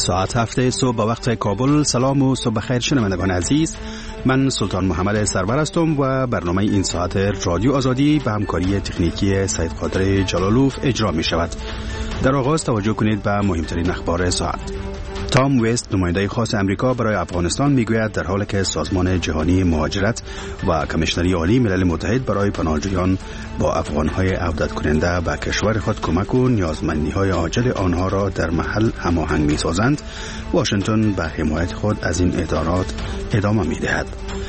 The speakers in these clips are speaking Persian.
ساعت 7 صبح به وقت کابل. سلام و صبح بخیر شنوندگان عزیز، من سلطان محمد سرور هستم و برنامه این ساعت رادیو آزادی به همکاری تکنیکی سید قادر جلالوف اجرا می شود. در آغاز توجه کنید به مهمترین اخبار ساعت. تام وست، نماینده خاص امریکا برای افغانستان، میگوید در حالی که سازمان جهانی مهاجرت و کمیشنری عالی ملل متحد برای پناهجویان با افغانهای عودت کننده به کشور خود کمک و نیازمندی‌های عاجل آنها را در محل هماهنگ می‌سازند، واشنگتن به حمایت خود از این ادارات ادامه می‌دهد.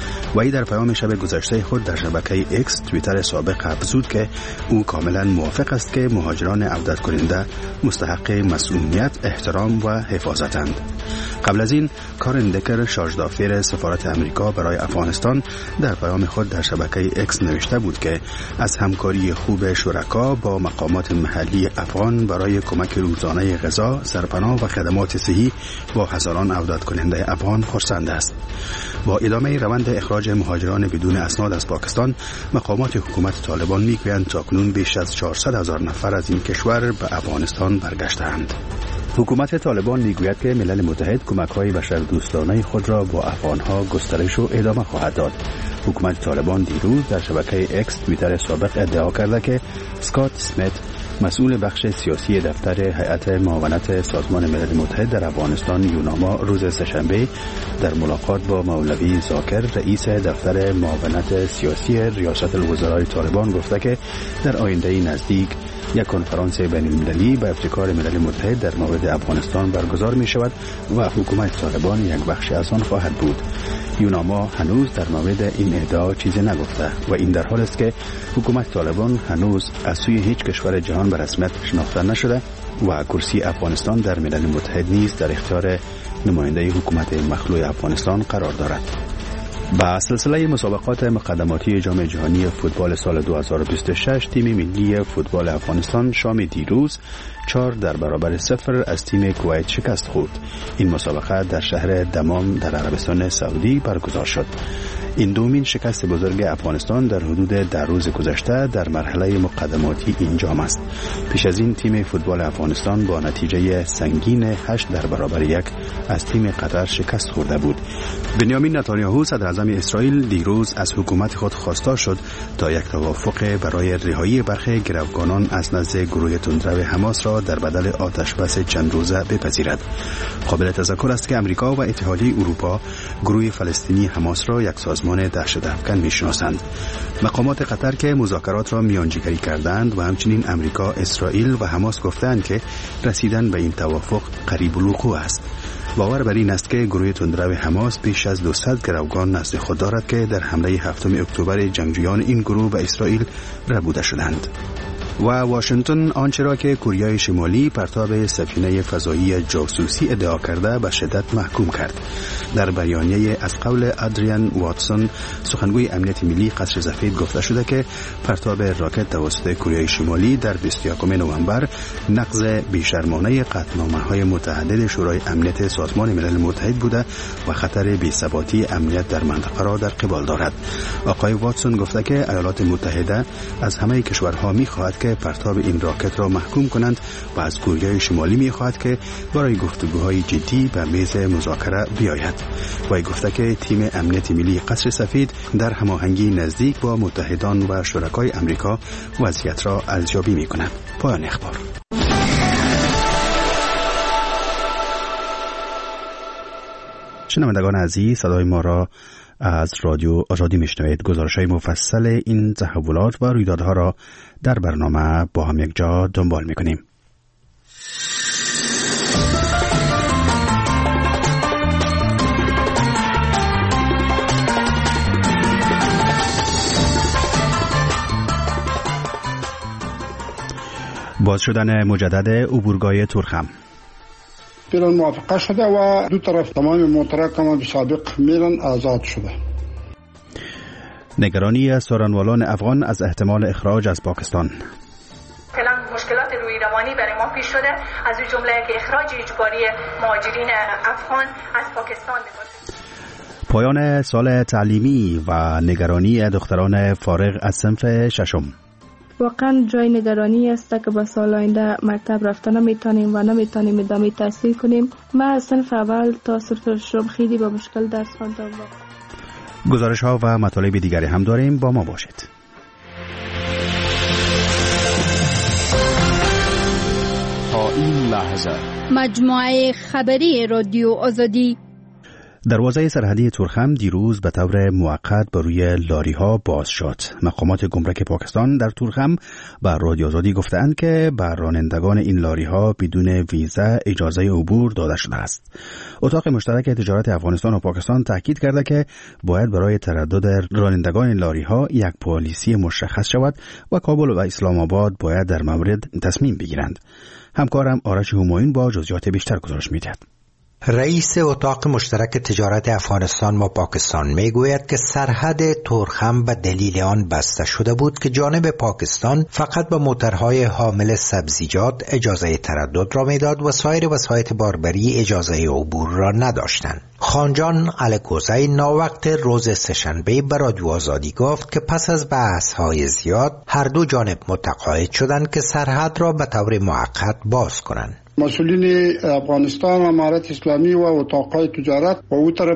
وی در پیام شب گذشته خود در شبکه ایکس توییتر سابق افزود که او کاملا موافق است که مهاجران عودت کننده مستحق مسئولیت، احترام و حفاظتند. قبل از این کارن دکر، شارژدافیر سفارت امریکا برای افغانستان، در پیام خود در شبکه ایکس نوشته بود که از همکاری خوب شرکا با مقامات محلی افغان برای کمک روزانه غذا، سرپناه و خدمات صحی با هزاران عودت کننده افغان خرسند است. با ادامه روند اخراج مهاجران بدون اسناد از پاکستان، مقامات حکومت طالبان میگویند تاکنون بیش از 400,000 نفر از این کشور به افغانستان برگشتند. حکومت طالبان میگوید که ملل متحد کمک‌های بشردوستانه خود را با افغان‌ها گسترش و ادامه خواهد داد. حکومت طالبان دیروز در شبکه ایکس توییتر سابق ادعا کرده که اسکات اسمیت، مسئول بخش سیاسی دفتر هیئت معاونت سازمان ملل متحد در افغانستان یوناما، روز سه‌شنبه در ملاقات با مولوی زاکر، رئیس دفتر معاونت سیاسی ریاست الوزرای طالبان، گفته که در آینده نزدیک یک کنفرانس بین‌المللی به ابتکار ملل متحد در مورد افغانستان برگزار می شود و حکومت طالبان یک بخش از آن خواهد بود. یوناما هنوز در مورد این ادعا چیزی نگفته و این در حال است که حکومت طالبان هنوز از سوی هیچ کشور جهان به رسمیت شناخته نشده و کرسی افغانستان در ملل متحد نیز در اختیار نماینده حکومت مخلوع افغانستان قرار دارد. با سلسله مسابقات مقدماتی جام جهانی فوتبال سال 2026، تیم ملی فوتبال افغانستان شام دیروز 4-0 از تیم کویت شکست خورد. این مسابقه در شهر دمام در عربستان سعودی برگزار شد. این دومین شکست بزرگ افغانستان در حدود 10 روز گذشته در مرحله مقدماتی این جام است. پیش از این تیم فوتبال افغانستان با نتیجه سنگین 8-1 از تیم قطر شکست خورده بود. بنیامین نتانیاهو، صدر اعظم اسرائیل، دیروز از حکومت خود خواسته شد تا یک توافق برای رهایی برخی گروگانان از نزد گروه تندرو حماس را در بدل آتش بس چند روزه بپذیرد. قابل تذکر است که امریکا و اتحادیه اروپا گروه فلسطینی حماس را یک سازمان دهشت‌افکن می‌شناسند. مقامات قطر که مذاکرات را میانجیگری کردند و همچنین امریکا، اسرائیل و حماس گفتند که رسیدن به این توافق قریب الوقوع است. باور بر این است که گروه تندرو حماس بیش از 200 گروگان نزد خود دارد که در حمله 7 اکتبر جنگجویان این گروه به اسرائیل ربوده شدند. و واشنگتن آنچه را که کره شمالی پرتاب سفینه فضایی جاسوسی ادعا کرده به شدت محکوم کرد. در بیانیه از قول ادریان واتسون، سخنگوی امنیت ملی قصر سفید، گفته شده که پرتاب راکت توسط کره شمالی در 21 نوامبر نقض بیشرمانه قطعنامه‌های متعدد شورای امنیت سازمان ملل متحد بوده و خطر بی‌ثباتی امنیت در منطقه را در قبال دارد. آقای واتسون گفته که ایالات متحده از همه کشورها می‌خواهد که پرتاب این راکت را محکوم کنند و از کره شمالی می‌خواهد که برای گفتگوهای جدی به میز مذاکره بیاید. وی گفته که تیم امنیت ملی قصر سفید در هماهنگی نزدیک با متحدان و شرکای امریکا وضعیت را ارزیابی می‌کند. پایان اخبار. شنوندگان عزیز، صدای ما را از رادیو آزادی میشنوید. گزارش‌های مفصل این تحولات و رویدادها را در برنامه با هم یک جا دنبال می‌کنیم. باز شدن مجدد عبورگاه تورخم. پیران موافقه شده و دو طرف تمام مترکمان سابق میرن آزاد شده. نگرانی سارنوالان افغان از احتمال اخراج از پاکستان. فعلا مشکلات روی روانی برای ما پیش شده، از این جمله که اخراج اجباری مهاجرین افغان از پاکستان می‌باشد. پایان سال تعلیمی و نگرانی دختران فارغ از صنف ششم. واقعا جای نگرانی است که با سال آینده مکتب رفته نمیتونیم و نمیتونیم ادامه تحصیل کنیم. من از صنف اول تا صنف ششم خیلی با مشکل درس خواندم. گزارش ها و مطالب دیگری هم داریم، با ما باشید. تا این لحظه مجموعه خبری رادیو آزادی. دروازه سرحدی تورخم دیروز به طور موقت بر روی لاری ها باز شد. مقامات گمرک پاکستان در تورخم به رادیو آزادی گفتند که به رانندگان این لاری ها بدون ویزا اجازه عبور داده شده است. اتاق مشترک تجارت افغانستان و پاکستان تاکید کرده که باید برای تردد رانندگان لاری ها یک پالیسی مشخص شود و کابل و اسلام آباد باید در مورد تصمیم بگیرند. همکارم آرش همایون با جزئیات بیشتر گزارش می‌دهد. رئیس اتاق مشترک تجارت افغانستان و پاکستان میگوید که سرحد تورخم به دلیل آن بسته شده بود که جانب پاکستان فقط به موترهای حامل سبزیجات اجازه تردد را میداد و سایر وسایط باربری اجازه عبور را نداشتند. خانجان الکوزی ناوقت روز سه‌شنبه به رادیو آزادی گفت که پس از بحث‌های زیاد هر دو جانب متقاعد شدند که سرحد را به طور موقت باز کنند. مسئولین افغانستان و امارت اسلامی و اتاقای تجارت و او طرف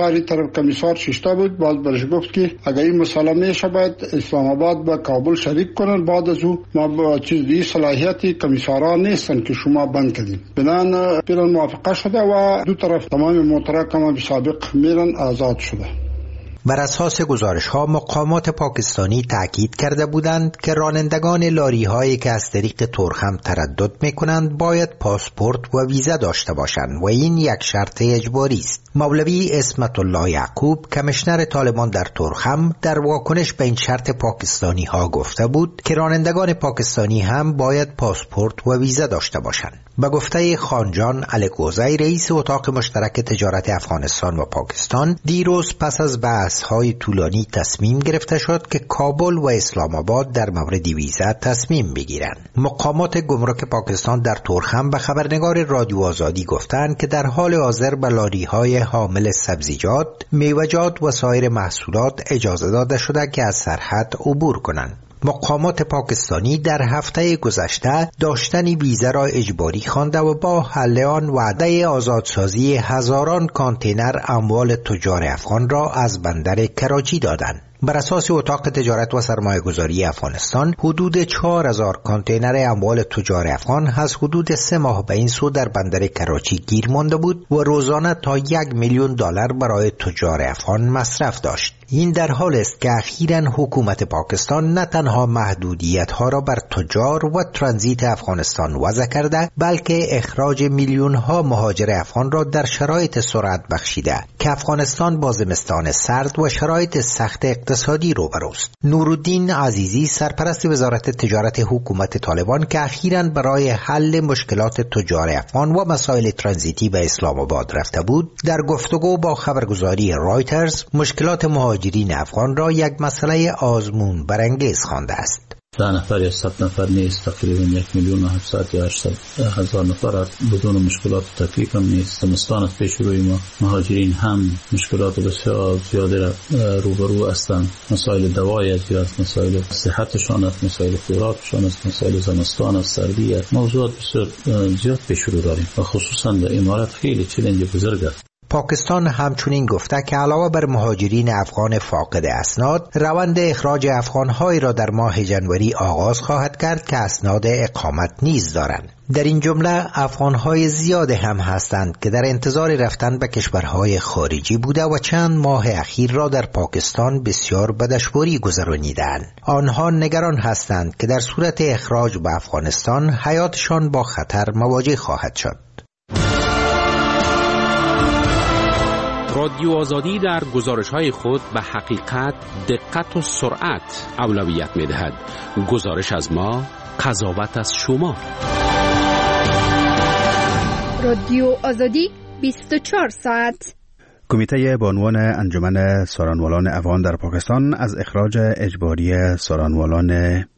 کمیسار ششتا بود. باز برش گفت که اگر این مسئله میشه باید اسلام آباد با کابل شریک کنن. بعد از او ما با چیزی صلاحیتی کمیساران نیستن که شما بند کردین. بنان پیران موافقه شده و دو طرف تمام موترها کما سابق میرن آزاد شده. بر اساس گزارش‌ها مقامات پاکستانی تاکید کرده بودند که رانندگان لاری‌هایی که از طریق تورخم تردد می‌کنند باید پاسپورت و ویزا داشته باشند و این یک شرط اجباری است. مولوی اسمت الله یعقوب کمیشنر طالبان در تورخم در واکنش به این شرط پاکستانی‌ها گفته بود که رانندگان پاکستانی هم باید پاسپورت و ویزا داشته باشند. به گفته خانجان الکوزی رئیس اتاق مشترک تجارت افغانستان و پاکستان دیروز پس از بحث‌های طولانی تصمیم گرفته شد که کابل و اسلام آباد در مورد ویزا تصمیم بگیرند. مقامات گمرک پاکستان در تورخم به خبرنگار رادیو آزادی گفتند که در حال حاضر به لاری‌های حامل سبزیجات، میوه‌جات و سایر محصولات اجازه داده شده که از سرحد عبور کنند. مقامات پاکستانی در هفته گذشته داشتن ویزا را اجباری خوانده و با حل آن وعده آزادسازی هزاران کانتینر اموال تجار افغان را از بندر کراچی دادند. بر اساس اتاق تجارت و سرمایه‌گذاری افغانستان حدود 4000 کانتینر اموال تجار افغان از حدود 3 ماه به این سو در بندر کراچی گیر مانده بود و روزانه تا $1,000,000 برای تجار افغان مصرف داشت. این در حال است که اخیراً حکومت پاکستان نه تنها محدودیت‌ها را بر تجار و ترانزیت افغانستان وضع کرده بلکه اخراج میلیون‌ها مهاجر افغان را در شرایط سرعت بخشیده که افغانستان با زمستان سرد و شرایط سخت اقتصادی روبروست. نورالدین عزیزی سرپرست وزارت تجارت حکومت طالبان که اخیراً برای حل مشکلات تجار افغان و مسائل ترانزیتی به اسلام آباد رفته بود در گفتگو با خبرگزاری رایترز مشکلات مهاجرین افغان را یک مسئله آزمون برانگیز خوانده است. 10 نفر یا 100 نفر نیست، تقریبا 1,700,000 یا 800,000 نفر بدون مشکلات تکلیف هم نیست. زمستان از پیش روی ما مهاجرین هم مشکلات بسیار زیاده روبرو هستند. مسائل دوایی است، مسائل صحتشان است، مسائل خوراکشان است، مسائل زمستان است، سردی است. موضوعات بسیار زیاد پیش رو داریم و خصوصا در امارات خیلی چالش بزرگ است. پاکستان همچنین گفته که علاوه بر مهاجرین افغان فاقد اسناد، روند اخراج افغان‌هایی را در ماه ژانویه آغاز خواهد کرد که اسناد اقامت نیز دارند. در این جمله افغان‌های زیاده هم هستند که در انتظار رفتن به کشورهای خارجی بوده و چند ماه اخیر را در پاکستان بسیار به دشواری گذرانیدند. آنها نگران هستند که در صورت اخراج به افغانستان حیاتشان با خطر مواجه خواهد شد. رادیو آزادی در گزارش‌های خود به حقیقت، دقت و سرعت اولویت می‌دهد. گزارش از ما، قضاوت از شما. رادیو آزادی 24 ساعت. کمیته بانوان انجمن سارانوالان افغان در پاکستان از اخراج اجباری سارانوالان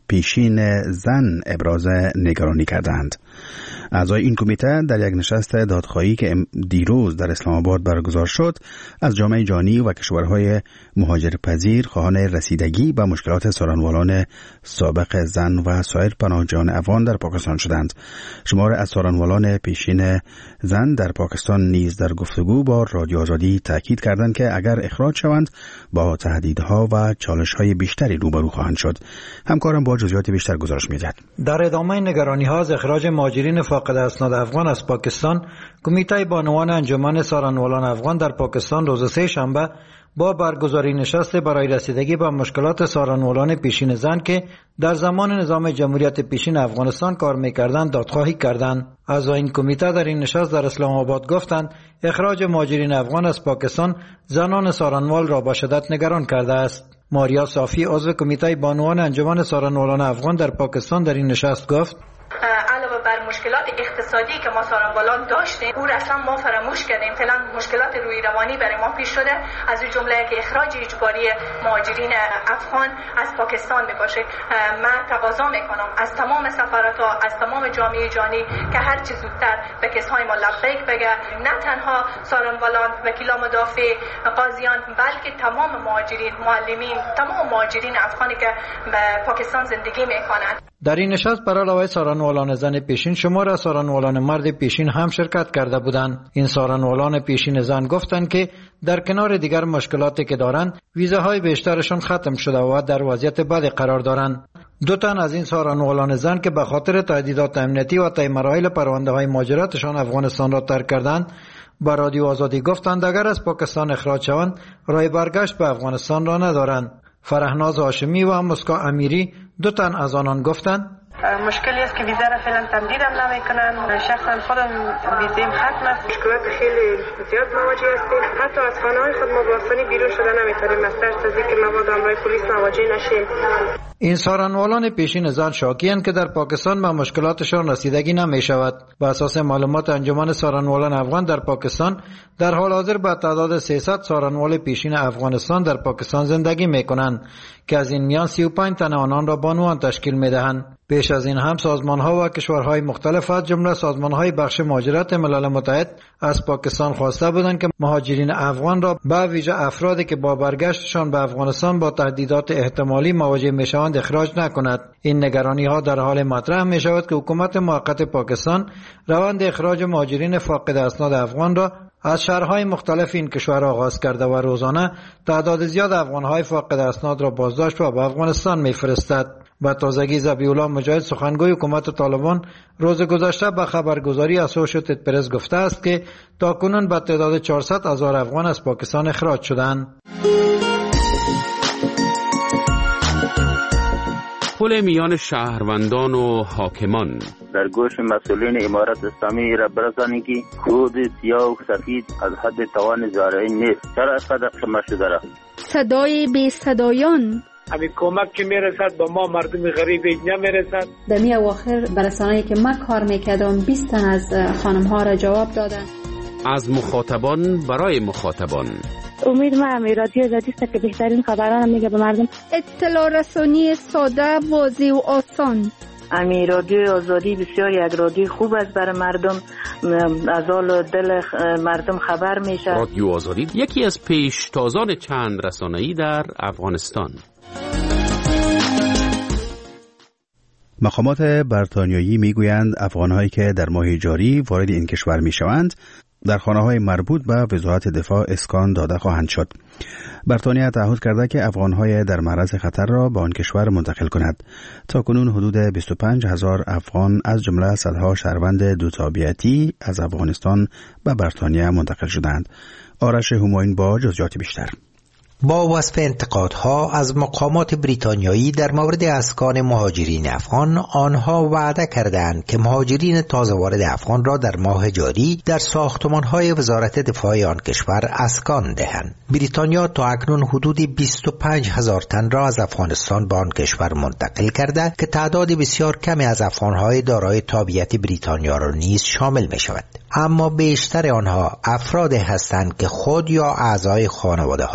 پیشین زن ابراز نگرانی کردند. اعضای این کمیته در یک نشست دادخواهی که دیروز در اسلام آباد برگزار شد از جامعه جهانی و کشورهای مهاجرپذیر خواهان رسیدگی به مشکلات سارنوالان سابق زن و سایر پناهجویان افغان در پاکستان شدند. شمار از سارنوالان پیشین زن در پاکستان نیز در گفتگو با رادیو آزادی تاکید کردند که اگر اخراج شوند با تهدیدها و چالش‌های بیشتری روبرو خواهند شد. همکارم با جزئیات بیشتر گزارش می‌دهد. در ادامه نگرانی‌ها از اخراج مهاجرین فاقد اسناد افغان از پاکستان، کمیته بانوان انجمن سارنوالان افغان در پاکستان روز سه‌شنبه با برگزاری نشست برای رسیدگی به مشکلات سارنوالان پیشین زن که در زمان نظام جمهوریت پیشین افغانستان کار می‌کردند دادخواهی کردند. اعضای این کمیته در این نشست در اسلام آباد گفتند اخراج مهاجرین افغان از پاکستان زنان سارنوال را به شدت نگران کرده است. ماریا صافی عضو کمیته بانوان انجمن سارنوالان افغان در پاکستان در این نشست گفت علاوه بر مشکلات اقتصادی که ما سارنوالان داشتیم، او اصلا ما فراموش کردیم. فعلا مشکلات روی روانی برای ما پیش شده، از این جمله که اخراج اجباری مهاجرین افغان از پاکستان میباشه. من تقاضا میکنم از تمام سفارت‌ها، از تمام جامعه جهانی که هر چه زودتر به کیس‌های ما لبیک بگه، نه تنها سارنوالان، وکیلان مدافع، قاضیان، بلکه تمام مهاجرین، معلمین، تمام مهاجرین افغانی که به پاکستان زندگی میکنند. در این نشست بر علاوه سارنوالان زن پیشین شمار از سارنوالان مرد پیشین هم شرکت کرده بودند. این سارنوالان پیشین زن گفتند که در کنار دیگر مشکلاتی که دارند ویزاهای بیشترشان ختم شده و در وضعیت بدی قرار دارند. دو تن از این سارنوالان زن که به خاطر تهدیدات امنیتی و طی مراحل پرونده‌های مهاجرتشان افغانستان را ترک کردند با رادیو آزادی گفتند اگر از پاکستان اخراج شوند راه برگشت به افغانستان را ندارند. فرهناز هاشمی و مسکا امیری دو تن از آنان گفتند مشکلی است که ویزا را فعلا تمدید هم نمیکنن. شخصا خودم ویزیم ختم است. مشکلات خیلی زیاد مواجه هستیم. حتی از خانه‌های خود ما با آسانی بیرون شده نمیتونیم از ترس از اینکه مبادا امرای پلیس مواجه نشیم. این سارنوالان پیشین زن شاکی‌اند که در پاکستان به مشکلاتشان رسیدگی نمی شود. بر اساس معلومات انجمن سارنوالان افغان در پاکستان در حال حاضر به تعداد 300 سارنوال پیشین افغانستان در پاکستان زندگی می کنند که از این میان 35 تن آنان را بانوان تشکیل می دهند. پیش از این هم سازمان‌ها و کشورهای مختلف از جمله سازمان‌های بخش مهاجرت ملل متحد از پاکستان خواسته بودند که مهاجرین افغان را به ویژه افرادی که با برگشتشان به افغانستان با تهدیدات احتمالی مواجه می‌شوند اخراج نکند. این نگرانی‌ها در حال مطرح می‌شود که حکومت موقت پاکستان روند اخراج مهاجرین فاقد اسناد افغان را از شهرهای مختلف این کشور آغاز کرده و روزانه تعداد زیاد افغان‌های فاقد اسناد را بازداشت و به افغانستان می‌فرستد. با تازگی ذبیح‌الله مجاهد سخنگوی حکومت طالبان روز گذشته به خبرگزاری اسوشیتد پرس گفته است که تاکنون به تعداد 400,000 افغان از پاکستان اخراج شدند. پل میان شهروندان و حاکمان در گوش مسئولین امارت اسلامی را برسانید که خود سیاه و سفید از حد توان زارعین نیست. چرا اینقدر خمه شده را؟ صدای بی صدایان همین کمک که میرسد با ما مردم غریب نمیرسد. در می اواخر برسانه‌ای که من کار میکردم 20 تن از خانم ها را جواب دادن. از مخاطبان برای مخاطبان. امید من رادیو آزادی است که بهترین خبران میگه به مردم. اطلاع رسانی ساده، واضح و آسان. امی رادیو آزادی بسیار یک رادیو خوب است برای مردم، از حال دل مردم خبر میشه. رادیو آزادی یکی از پیشتازان چند رسانه‌ای در افغانستان. مقامات بریتانیایی میگویند افغان‌هایی که در ماه جاری وارد این کشور میشوند در خانه‌های مربوط به وزارت دفاع اسکان داده خواهند شد. بریتانیا تعهد کرده که افغان‌های در معرض خطر را به آن کشور منتقل کند. تاکنون حدود 25,000 افغان از جمله صدها شهروند دو تابعیتی از افغانستان به بریتانیا منتقل شدند. آرش همایون با جزئیات بیشتر. با وصف انتقادها از مقامات بریتانیایی در مورد اسکان مهاجرین افغان، آنها وعده کردند که مهاجرین تازه وارد افغان را در ماه جاری در ساختمان‌های وزارت دفاع آن کشور اسکان دهند. بریتانیا تا اکنون حدود 25,000 تن را از افغانستان به آن کشور منتقل کرده که تعداد بسیار کمی از افغان‌های دارای تابعیت بریتانیا را نیز شامل می‌شود. اما بیشتر آنها افراد هستند که خود یا اعضای خانواده‌هایشان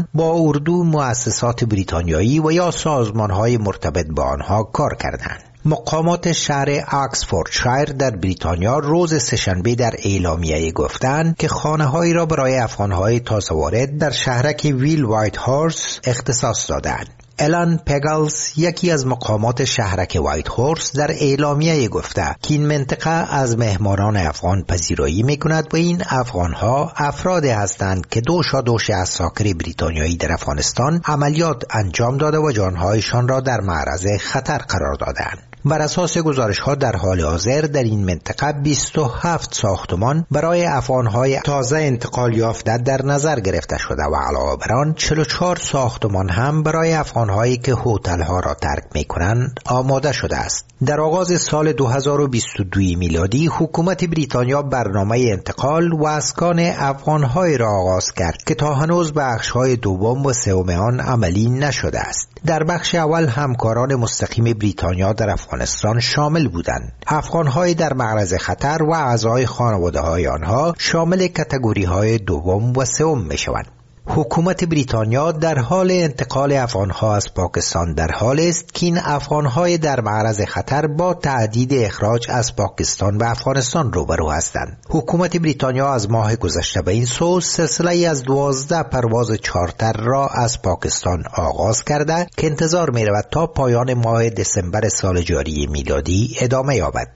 افغانستان با اردو، مؤسسات بریتانیایی و یا سازمان‌های مرتبط با آنها کار کردند. مقامات شهر آکسفوردشایر در بریتانیا روز سه‌شنبه در اعلامیه گفتند که خانه‌هایی را برای افغان‌های تازه وارد در شهرک ویل وایت هورس اختصاص دادند. الان پگلز، یکی از مقامات شهرک وایت هورس، در اعلامیه گفته که این منطقه از مهمانان افغان پذیرایی میکند و این افغانها افرادی هستند که دوش عساکر بریتانیایی در افغانستان عملیات انجام داده و جانهایشان را در معرض خطر قرار دادند. بر اساس گزارش‌ها در حال حاضر در این منطقه 27 ساختمان برای افغان‌های تازه انتقال یافته در نظر گرفته شده و علاوه بر آن 44 ساختمان هم برای افغان‌هایی که هتل‌ها را ترک می‌کنند آماده شده است. در آغاز سال 2022 میلادی حکومت بریتانیا برنامه انتقال و اسکان افغان‌های را آغاز کرد که تا هنوز بخش‌های دوم و سوم آن عملی نشده است. در بخش اول همکاران مستقیم بریتانیا در افغانستان شامل بودند. افغان‌های در معرض خطر و اعضای خانواده‌های آنها شامل کاتگوری‌های دوم و سوم می‌شوند. حکومت بریتانیا در حال انتقال افغان‌ها از پاکستان در حال است که این افغان‌های در معرض خطر با تهدید اخراج از پاکستان و افغانستان روبرو هستند. حکومت بریتانیا از ماه گذشته به این سو سلسله از 12 پرواز چارتر را از پاکستان آغاز کرده که انتظار می‌رود تا پایان ماه دسامبر سال جاری میلادی ادامه یابد.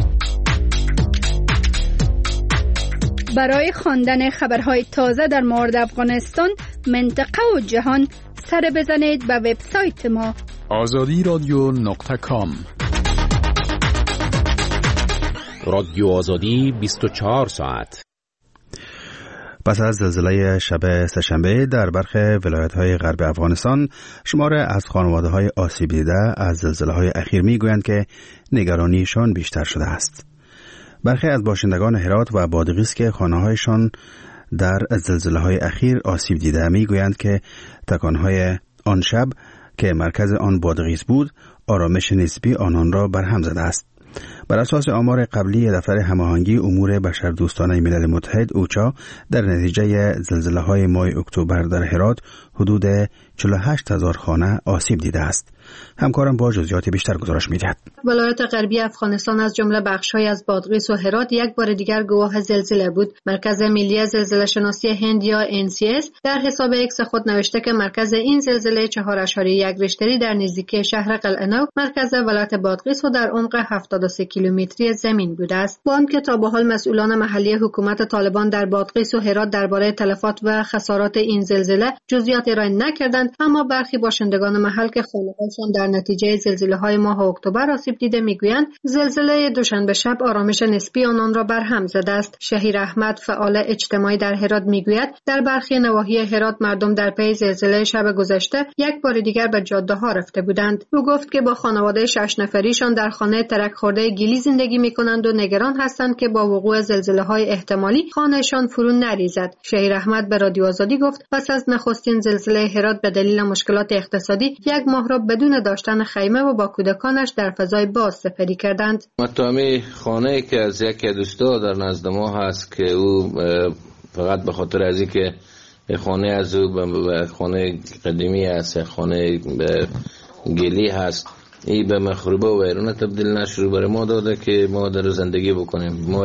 برای خواندن خبرهای تازه در مورد افغانستان، منطقه و جهان، سر بزنید به وبسایت ما azadiradyo.com. رادیو آزادی 24 ساعت. پس از زلزله شب سه‌شنبه در برخی ولایت‌های غرب افغانستان، شمار از خانواده‌های آسیب دیده از زلزله‌های اخیر می‌گویند که نگرانیشان بیشتر شده است. برخی از باشندگان هرات و بادغیس که خانه‌هایشان در زلزله‌های اخیر آسیب دیده می‌گویند که تکان‌های آن شب که مرکز آن بادغیس بود، آرامش نسبی آنان را برهم زده است. بر اساس آمار قبلی دفتر هماهنگی امور بشردوستانه ملل متحد اوچا، در نتیجه زلزله‌های ماه اکتبر در هرات حدود 48,000 خانه آسیب دیده است. همکارم با جزئیات بیشتر گزارش می‌دهد. ولایت غربی افغانستان از جمله بخش‌های از بادغیس و هرات یک بار دیگر گواه زلزله بود. مرکز ملی زلزله شناسی هند یا NCS در حساب ایکس خود نوشته که مرکز این زلزله 4.1 ریشتری در نزدیکی شهر قلعه نو، مرکز ولایت بادغیس و در عمق 73 کیلومتری زمین بوده است. با آنکه تا به حال مسئولان محلی حکومت طالبان در بادغیس و هرات درباره تلفات و خسارات این زلزله جزئیات ارائه نکردند، اما برخی باشندگان محل که خانه‌هایشان در نتیجه زلزله‌های ماه اکتبر آسیب دیده میگویند زلزله دوشنبه شب آرامش نسبی آنان را برهم زده است. شهیر احمد، فعال اجتماعی در هرات میگوید در برخی نواحی هرات مردم در پی زلزله شب گذشته یک بار دیگر به جاده‌ها رفته بودند. او گفت که با خانواده 6 نفریشان در خانه ترک خورده گیلی زندگی میکنند و نگران هستند که با وقوع زلزله‌های احتمالی خانهشان فرو نریزد. شهیر احمد به رادیو آزادی گفت پس از نخستین زلزله هرات به دلیل مشکلات اقتصادی یک ماه را بدون داشتن خیمه و با کودکانش در فضای باز سپری کردند. متهمی خانه که از یکی دوستا در نزد ما هست که او فقط به خاطر از اینکه خانه از او به خانه قدیمی است، خانه گلی هست، این به مخروبه و ویرانه تبدیل نشه، رو برای ما داده که ما در زندگی بکنیم. ما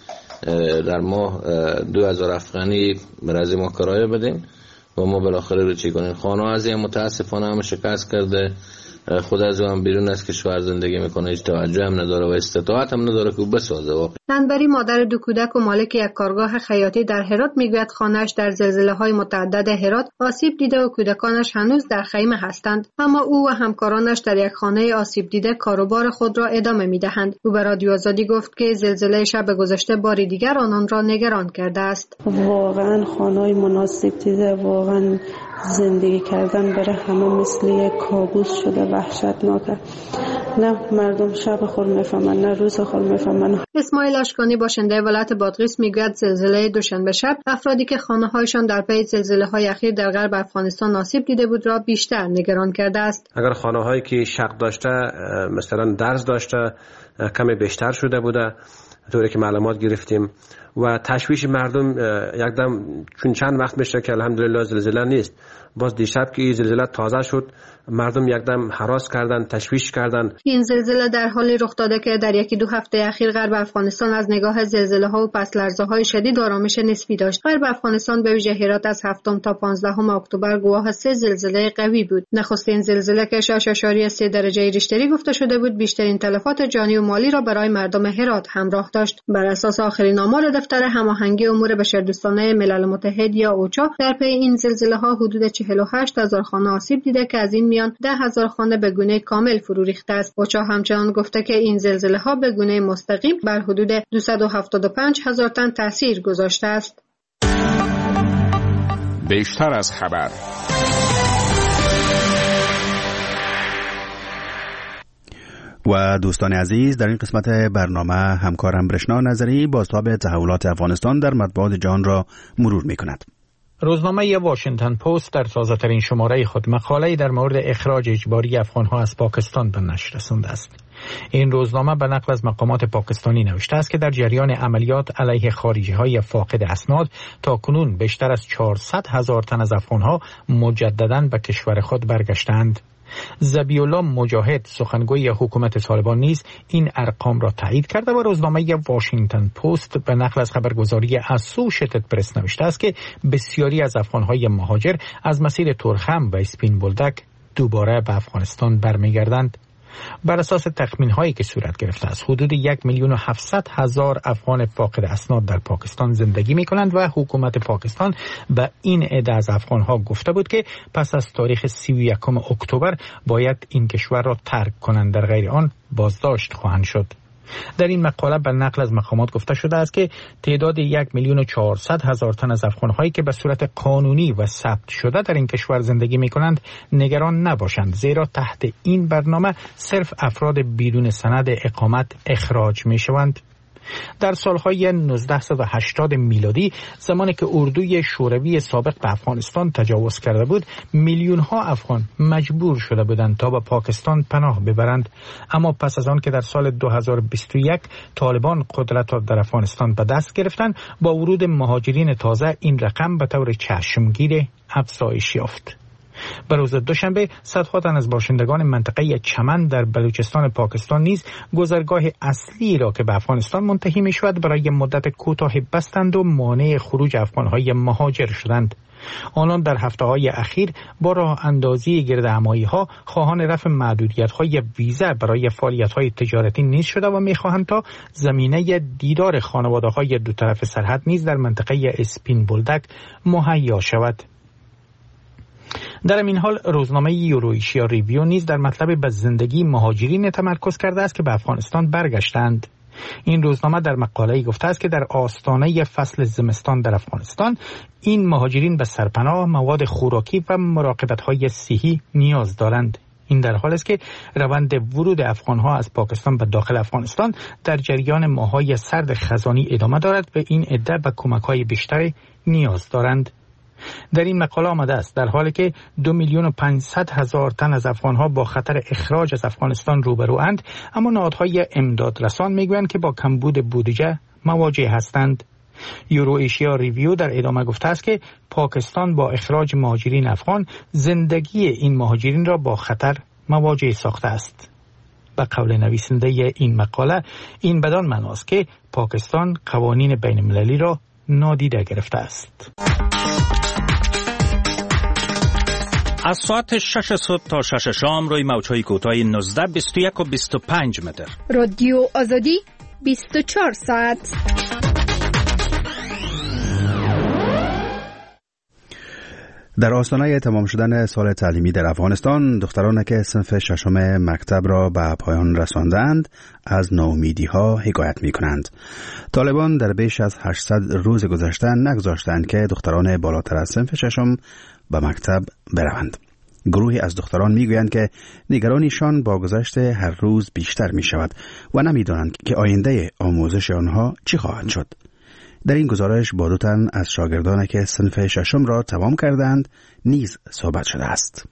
در ماه 2000 افغانی برای ما کرایه بدیم و ما بالاخره رو چی کنیم. خانه از این متاسفانه هم شکست کرده، خود از هم بیرون از کشور زندگی میکنه، هیچ توجه هم نداره و استطاعت هم نداره که بسازه. واقعا انبری، مادر دو کودک و مالک یک کارگاه خیاطی در هرات میگوید خانه‌اش در زلزله‌های متعدد هرات آسیب دیده و کودکانش هنوز در خیمه هستند، اما او و همکارانش در یک خانه آسیب دیده کاروبار خود را ادامه میدهند. او به رادیو آزادی گفت که زلزله شب گذشته باری دیگر آنان را نگران کرده است. واقعا خانه‌ای مناسب دیده، واقعا زندگی کردن برای همه مثل یک کابوس شده، وحشتناکه. نه مردم شب خود میفهمن نه روز خود میفهمن. اسماعیل اشکانی، باشنده ولایت بادغیس، میگوید زلزله دوشنبه شب افرادی که خانه‌هایشان در پی زلزله‌های اخیر در غرب افغانستان آسیب دیده بود را بیشتر نگران کرده است. اگر خانه‌هایی که شق داشته، مثلا درز داشته، کمی بیشتر شده بوده، طوری که معلومات گرفتیم، و تشویش مردم یکدم چون چند وقت میشه که الحمدلله زلزله نیست، باز دیشب که این زلزله تازه شد مردم یکدم هراس کردن، تشویش کردن. این زلزله در حالی رخ داده که در یکی دو هفته اخیر غرب افغانستان از نگاه زلزله ها و پس لرزه های شدید آرامش نسبی داشت. غرب افغانستان به ویژه هرات از 7 تا 15 اکتبر گواه 3 زلزله قوی بود. نخستین زلزله که 6.3 درجه ریشتری گفته شده بود بیشترین تلفات جانی و مالی را برای مردم هرات همراه داشت. بر اساس آخرین آمار دفتر هماهنگی امور بشردوستانه ملل متحد یا اوچا، در پی این زلزله ها حدود 48,000 خانه آسیب دیده که از این میان 10,000 خانه به گونه کامل فرو ریخته است. اوچا همچنان گفته که این زلزله ها به گونه مستقیم بر حدود 275,000 تن تاثیر گذاشته است. بیشتر از خبر. و دوستان عزیز، در این قسمت برنامه همکارم برشنا نظری بازتاب تحولات افغانستان در مطبوعات جهان را مرور می کند. روزنامه واشنگتن پست در تازه‌ترین شماره خود مقاله‌ای در مورد اخراج اجباری افغان‌ها از پاکستان به نشر رسانده است. این روزنامه به نقل از مقامات پاکستانی نوشته است که در جریان عملیات علیه خارجی‌های فاقد اسناد تاکنون بیشتر از 400,000 تن از افغان‌ها مجدداً به کشور خود برگشتند. ذبیح‌الله مجاهد سخنگوی حکومت طالبان نیز این ارقام را تایید کرده و روزنامه واشنگتن پست به نقل از خبرگزاری اسوشیتد پرس نوشته است که بسیاری از افغان‌های مهاجر از مسیر تورخم و اسپین بولدک دوباره به افغانستان برمیگردند. بر اساس تخمین‌هایی که صورت گرفته است حدود 1,700,000 افغان فاقد اسناد در پاکستان زندگی می‌کنند و حکومت پاکستان به این عده از افغان‌ها گفته بود که پس از تاریخ 31 اکتبر باید این کشور را ترک کنند، در غیر آن بازداشت خواهند شد. در این مقاله به نقل از مقامات گفته شده است که تعداد 1,400,000 تن از افغان‌هایی که به صورت قانونی و ثبت شده در این کشور زندگی می‌کنند نگران نباشند، زیرا تحت این برنامه صرف افراد بدون سند اقامت اخراج می‌شوند. در سالهای 1980 میلادی، زمانی که اردوی شوروی سابق به افغانستان تجاوز کرده بود، میلیون‌ها افغان مجبور شده بودند تا به پاکستان پناه ببرند. اما پس از آن که در سال 2021 طالبان قدرت را در افغانستان به دست گرفتند، با ورود مهاجرین تازه این رقم به طور چشمگیر افزایش یافت. به روز دوشنبه صدها تن از باشندگان منطقه چمن در بلوچستان پاکستان نیز گذرگاه اصلی را که به افغانستان منتهی می شود برای مدت کوتاه بستند و مانع خروج افغانهای مهاجر شدند. آنان در هفته‌های اخیر با راه اندازی گردهمایی‌ها خواهان رفع محدودیت‌های ویزا برای فعالیت‌های تجارتی نیز شده و می‌خواهند تا زمینه دیدار خانواده‌های دو طرف سرحد نیز در منطقه اسپین بولدک مهیا شود. در این حال روزنامه یورویشیا ریویو نیز در مطلب به زندگی مهاجرین تمرکز کرده است که به افغانستان برگشتند. این روزنامه در مقاله‌ای گفته است که در آستانه فصل زمستان در افغانستان این مهاجرین به سرپناه، مواد خوراکی و مراقبت‌های صحی نیاز دارند. این در حالی است که روند ورود افغان‌ها از پاکستان به داخل افغانستان در جریان ماه‌های سرد خزانی ادامه دارد و این عده به کمک‌های بیشتری نیاز دارند. در این مقاله آمده است در حالی که 2,500,000 تن از افغان‌ها با خطر اخراج از افغانستان روبروند، اما نهادهای امدادرسان میگویند که با کمبود بودجه مواجه هستند. یورو ایشیا ریویو در ادامه گفته است که پاکستان با اخراج مهاجرین افغان زندگی این مهاجرین را با خطر مواجه ساخته است. به قول نویسنده این مقاله، این بدان معناست که پاکستان قوانین بین المللی را نادیده گرفته است. از ساعت 6 صبح تا 6 شام روی موج‌های کوتاه 19، 21 و 25 متر. رادیو آزادی 24 ساعت. در آستانه تمام شدن سال تعلیمی در افغانستان، دختران که صنف ششم مکتب را به پایان رساندند از ناامیدی‌ها حکایت می‌کنند. طالبان در بیش از 800 روز گذشته نگذاشتند که دختران بالاتر از صنف ششم به مکتب بروند. گروهی از دختران میگویند که نگرانیشان با گذشت هر روز بیشتر می شود و نمیدانند که آینده آموزش آنها چی خواهد شد. در این گزارش با 2 تن از شاگردان که صنف ششم را تمام کردند نیز صحبت شده است.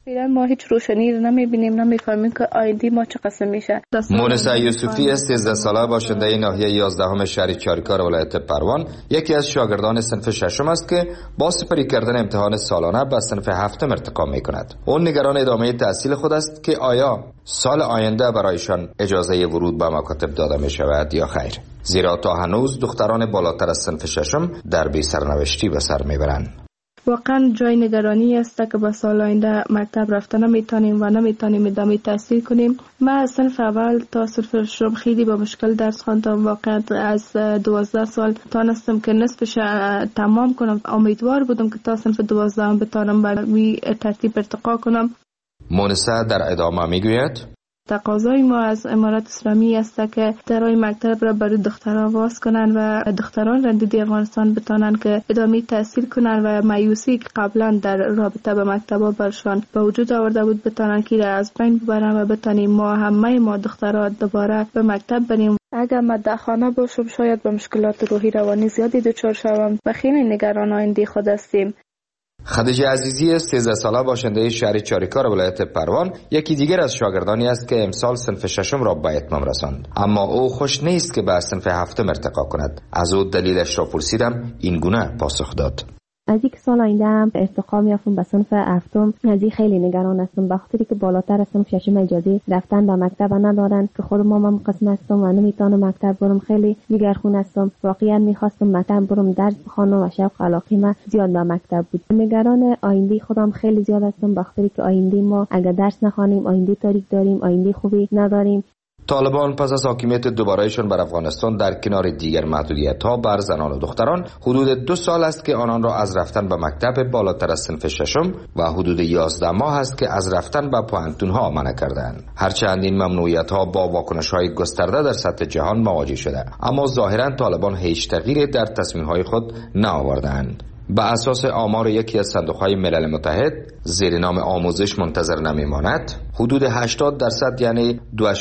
فعلا ما هیچ روشنی رو نمیبینیم، نمیفهمیم که آینده ما چه قسم میشه. مونسا یوسفی 13 ساله باشنده ناحیه 11 شهر چاریکار ولایت پروان یکی از شاگردان صنف ششم است که با سپری کردن امتحان سالانه به صنف هفتم ارتقا میکند. اون نگران ادامه تحصیل خود است که آیا سال آینده برایشان اجازه ورود به مکاتب داده می شود یا خیر، زیرا تا هنوز دختران بالاتر از صنف ششم در بی سرنوشتی به سر میبرند. واقعا جای نگرانی است که با سال آینده مکتب رفتن نمیتونیم و نمیتونیم ادامه تحصیل کنیم. من از صنف اول تا صنف ششم خیلی با مشکل درس خواندم. واقعا از 12 سال تانستم که نصفش تمام کنم. امیدوار بودم که تا صنف 12 بتونم به ترتیب ارتقا کنم. مونسا در ادامه میگوید تقاضای ما از امارات اسلامی است که درای مکتب را برای دختران باز کنند و دختران راننده افغانستان بتانند که ادامه تحصیل کنند و مایوسی که قبلا در رابطه به مکتب‌ها برشان به وجود آورده بود بتانند که از بین ببرند و بتانیم ما دختران دوباره به مکتب بریم. اگر مدرسه‌خانه باشم شاید به مشکلات روحی روانی زیادی دچار شوم و خیلی نگران آینده خود هستیم. خدیجه عزیزی 13 ساله باشنده شهر چاریکار ولایت پروان یکی دیگر از شاگردانی است که امسال صنف ششم را به اتمام رساند، اما او خوش نیست که به صنف هفتم ارتقا کند. از او دلیلش را پرسیدم، این گونه پاسخ داد: از یک سال آینده هم ارتقا میافتم به صنف هفتم. از این خیلی نگران هستم، به خاطری که بالاتر از صنف ششم اجازه رفتن به مکتب ندارن که خود ما قسم هستم و نمیتونم مکتب برم. خیلی دیگرخون هستم، واقعا میخواستم مکتب برم درس بخونم و شوق علاقه من زیاد به مکتب بود. نگران آینده خودم خیلی زیاد هستم، به خاطری که آینده ما اگر درس نخوانیم آینده تاریک داریم، آینده خوبی نداریم. طالبان پس از حاکمیت دوبارهشان بر افغانستان در کنار دیگر محدودیت‌ها بر زنان و دختران حدود 2 سال است که آنان را از رفتن به مکتب بالاتر از صنف ششم و حدود 11 ماه است که از رفتن به پوهنتون‌ها منع کردند. هرچند این ممنوعیت‌ها با واکنش‌های گسترده در سطح جهان مواجه شده، اما ظاهراً طالبان هیچ تغییری در تصمیم‌های خود نآوردند. به اساس آمار یکی از صندوق‌های ملل متحد زیر نام آموزش منتظر نمی‌ماند، حدود 80% یعنی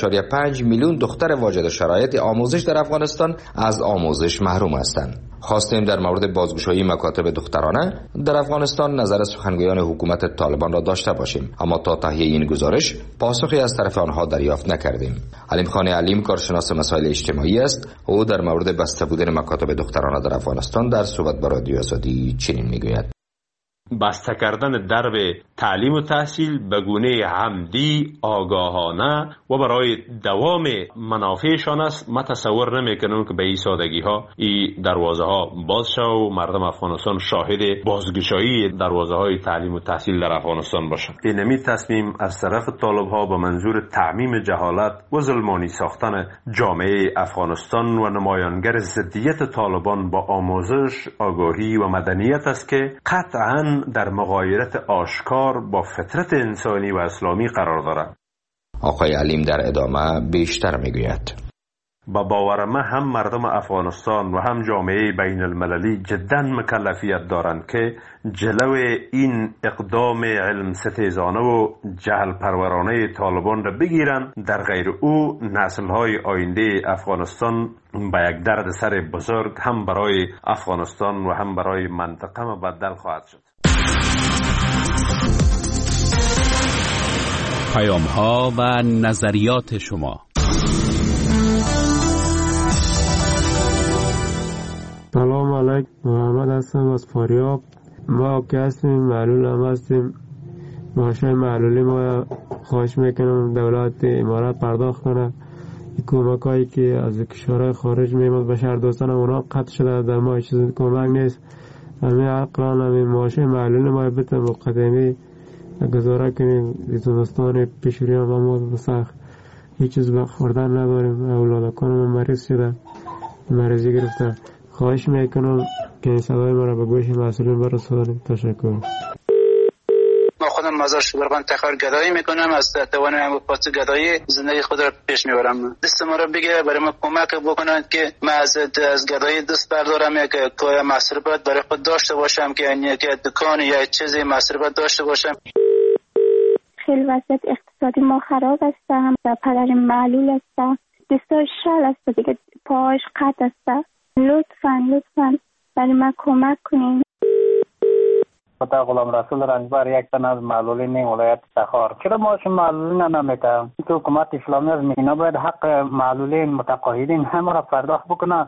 2.5 میلیون دختر واجد شرایط آموزش در افغانستان از آموزش محروم هستند. خواستیم در مورد بازگشایی مکاتب دخترانه در افغانستان نظر سخنگویان حکومت طالبان را داشته باشیم، اما تا تهیه این گزارش پاسخی از طرف آنها دریافت نکردیم. علیم خان علیم کارشناس مسائل اجتماعی است. او در مورد بسته بودن مکاتب دخترانه در افغانستان در صحبت با رادیو آزادی چنین میگوید: بسته کردن درب تعلیم و تحصیل به گونه عمدی، آگاهانه و برای دوام منافعشان است. من تصور نمیکنم که به این سادگی ها این دروازه ها باز شد و مردم افغانستان شاهد بازگشایی دروازه های تعلیم و تحصیل در افغانستان باشند. اینمی تصمیم از طرف طالب ها به منظور تعمیم جهالت و ظلمانی ساختن جامعه افغانستان و نمایانگر ضدیت طالبان با آموزش، آگاهی و مدنیت است که قطعاً در مغایرت آشکار با فطرت انسانی و اسلامی قرار دارد. آقای علیم در ادامه بیشتر میگوید: با باور من هم مردم افغانستان و هم جامعه بین المللی جدا مکلفیت دارند که جلو این اقدام علم ستیزانه و جهل پرورانه طالبان را بگیرند. در غیر او نسل‌های آینده افغانستان با یک درد سر بزرگ هم برای افغانستان و هم برای منطقه مبدل خواهد شد. پیام‌ها و نظریات شما. سلام علیکم، محمد هستم از فاریاب. ما که هستیم معلول هم هستیم. ماشای معلولی ما خواهش میکنم دولت امارات پرداخت کنه. کمک هایی که از کشورهای خارج میمد به شهر دوستان اونا قطع شده، در ما چیز کمک نیست. همین عقلان همین ماشای معلولی ما بتن مقدمی گزاره کنیم. زمستان پیشوری هم ما بسخ هیچ چیز خوردن نداریم. اولادکانم مریض شده، مریضی گرفته. خواهش میکنم که این صدای ما را به گوش مسئولین برسانید. تشکر. ما خودم مزار شبرغان تخار گدایی میکنم، از توانم پاس گدایی زندگی خود را پیش میبرم. دست ما را بگیره برای ما کمک بکنند که من از گدایی دست بردارم، یک مصرفات برای خود داشته باشم، که یک دکان یا چیزی مصرفات داشته باشم. خیلی وضعیت اقتصادی ما خراب است، هم پدر معلول است، دستاش شل است دیگه، پاش قطع است. لطفاً برای من کمک کنین. پتا غلام رسول رنجبر یک تن از معلولین ولایت تخار. چرا معاش معلولین نمیده؟ تو حکومت اسلامی از اینا باید حق معلولین متقاعدین همه را پرداخت بکنند.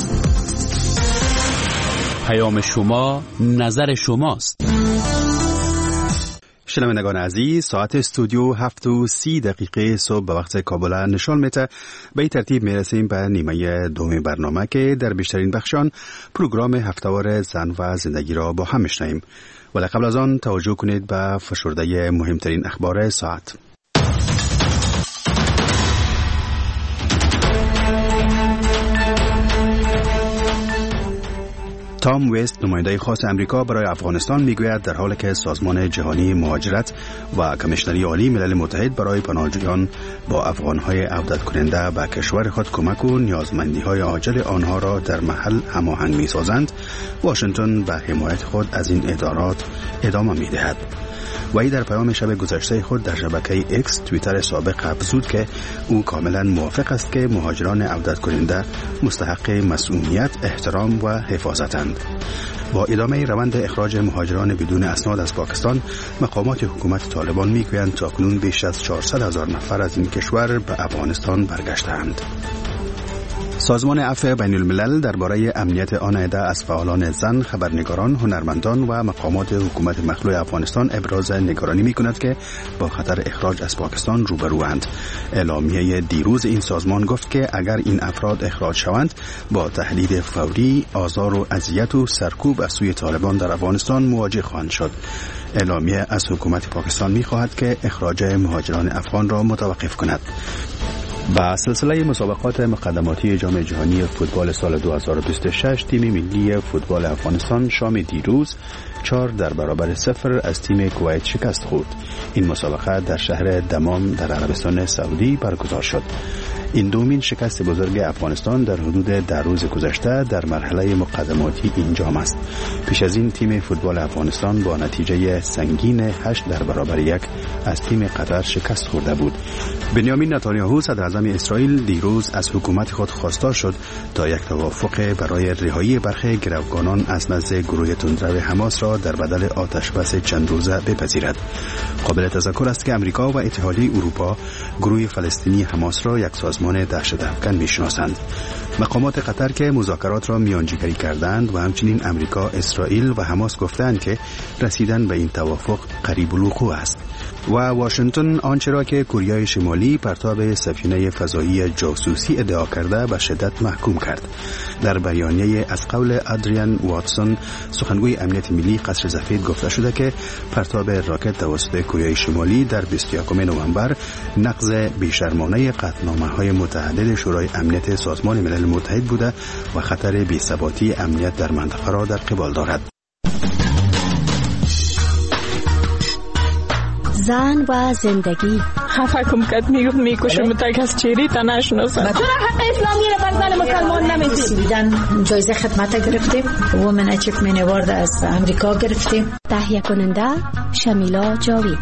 پیام شما، نظر شماست. شنوندگان عزیز، ساعت استودیو 7:30 صبح به وقت کابل نشان میده. به این ترتیب میرسیم به نیمه دوم برنامه که در بیشترین بخشان پروگرام هفته‌وار زن و زندگی را با هم میشنویم. ولی قبل از آن توجه کنید به فشرده مهمترین اخبار ساعت. تام وست، نماینده خاص امریکا برای افغانستان، میگوید در حالی که سازمان جهانی مهاجرت و کمیشنری عالی ملل متحد برای پناهجویان با افغانهای عودت کننده به کشور خود کمک و نیازمندی‌های عاجل آنها را در محل هماهنگ می‌سازند، واشنگتن به حمایت خود از این ادارات ادامه می‌دهد. وی در پیام شب گذشته خود در شبکه ایکس توییتر سابق افزود که او کاملا موافق است که مهاجران عودت کننده مستحق مسئولیت، احترام و حفاظتند. با ادامه روند اخراج مهاجران بدون اسناد از پاکستان، مقامات حکومت طالبان میگویند تاکنون بیش از 400,000 نفر از این کشور به افغانستان برگشتند. سازمان عفو بین الملل درباره امنیت آن عده از فعالان زن، خبرنگاران، هنرمندان و مقامات حکومت مخلوع افغانستان ابراز نگرانی می‌کند که با خطر اخراج از پاکستان روبروند. اعلامیه دیروز این سازمان گفت که اگر این افراد اخراج شوند، با تهدید فوری، آزار و اذیت و سرکوب از سوی طالبان در افغانستان مواجه خواهند شد. اعلامیه از حکومت پاکستان می‌خواهد که اخراج مهاجران افغان را متوقف کند. با سلسله مسابقات مقدماتی جام جهانی فوتبال سال 2026 تیم ملی فوتبال افغانستان شام دیروز 4-0 از تیم کویت شکست خورد. این مسابقه در شهر دمام در عربستان سعودی برگزار شد. این دومین شکست بزرگ افغانستان در حدود 10 روز گذشته در مرحله مقدماتی این جام است. پیش از این تیم فوتبال افغانستان با نتیجه سنگین 8-1 از تیم قطر شکست خورده بود. بنیامین نتانیاهو صدراعظم اسرائیل دیروز از حکومت خود خواستار شد تا یک توافق برای رهایی برخی گروگانان از نزد گروه تندرو حماس را در بدل آتشبس چند روزه بپذیرد. قابل تذکر است که امریکا و اتحادیه اروپا گروه فلسطینی حماس را یک سازمان دهشت‌افکن می‌شناسند. مقامات قطر که مذاکرات را میانجیگری کردند و همچنین امریکا، اسرائیل و حماس گفتند که رسیدن به این توافق قریب الوقوع است. و واشنگتن آنچه را که کره شمالی پرتاب سفینه فضایی جاسوسی ادعا کرده به شدت محکوم کرد. در بیانیه از قول ادریان واتسون، سخنگوی امنیت ملی قصر سفید، گفته شده که پرتاب راکت توسط کره شمالی در 21 نوامبر نقض بیشرمانه قطعنامه‌های متعدد شورای امنیت سازمان ملل متحد بوده و خطر بی‌ثباتی امنیت در منطقه را در قبال دارد. زن و زندگی. حکم کرد میکشم تا کس چیری تا نشناسه. چرا حق اسلامی را بر زن مسلمان نمیدید؟ جایزه خدمت گرفتیم. وومن اچیومنت اوارد از امریکا گرفتیم. تهیه کننده شمیلا جاوید.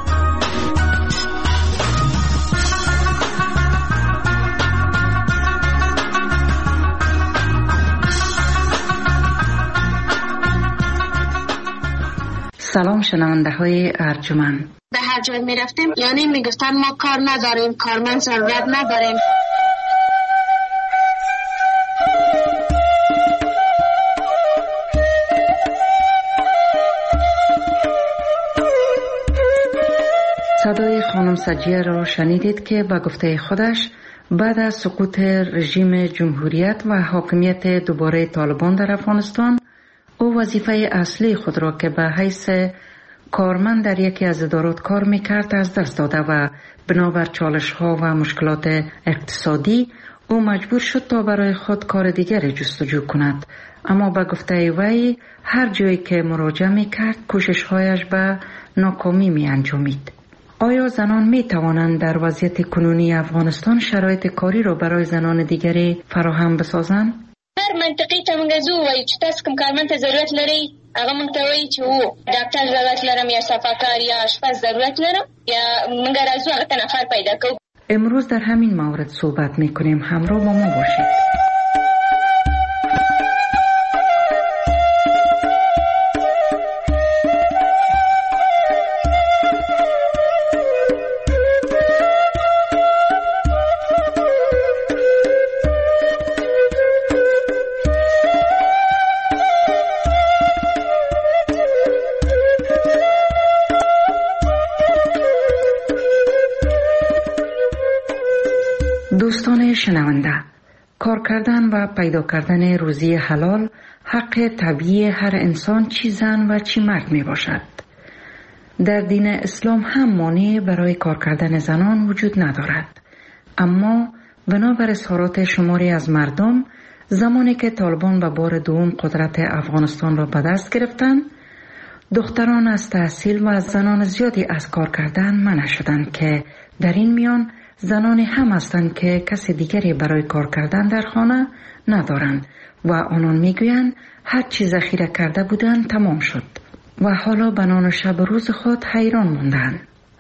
سلام شنونده های ارجمند. به هر جای می رفتیم یعنی می گفتن ما کار نداریم، کارمند ضرورت نداریم. صدای خانم سجیه را شنیدید که با گفته خودش بعد از سقوط رژیم جمهوریت و حاکمیت دوباره طالبان در افغانستان، او وظیفه اصلی خود را که به حیث کارمند در یکی از ادارات کار میکرد از دست داده و بنابر چالش ها و مشکلات اقتصادی او مجبور شد تا برای خود کار دیگری جستجو کند. اما به گفته وی هر جایی که مراجعه میکرد کوشش هایش به ناکامی می انجامید. آیا زنان می توانند در وضعیت کنونی افغانستان شرایط کاری را برای زنان دیگری فراهم بسازند؟ هر منطقی ته مونږ زو وایو چې تاسو کوم کارمند ته ضرورت لرئ هغه مونږ ته وایي چې ډاکټر ضرورت لرم یا صفاکار یا آشپز ضرورت لرم یا مونږ راځو هغه ته نفر پیدا کوو. امروز در همین مورد صحبت میکنیم. همراه با ما باشید. دوستان شنونده، کار کردن و پیدا کردن روزی حلال حق طبیعی هر انسان، چی زن و چی مرد می باشد. در دین اسلام هم مانع برای کار کردن زنان وجود ندارد، اما بنابر اظهارات شماری از مردم، زمانی که طالبان به بار دوم قدرت افغانستان را به دست گرفتند، دختران از تحصیل و زنان زیادی از کار کردن منع شدند که در این میان زنانی هم هستند که کسی دیگری برای کار کردن در خانه ندارند و آنان میگویند هر چیز ذخیره کرده بودند تمام شد و حالا به نان شب روز خود حیران ماندند.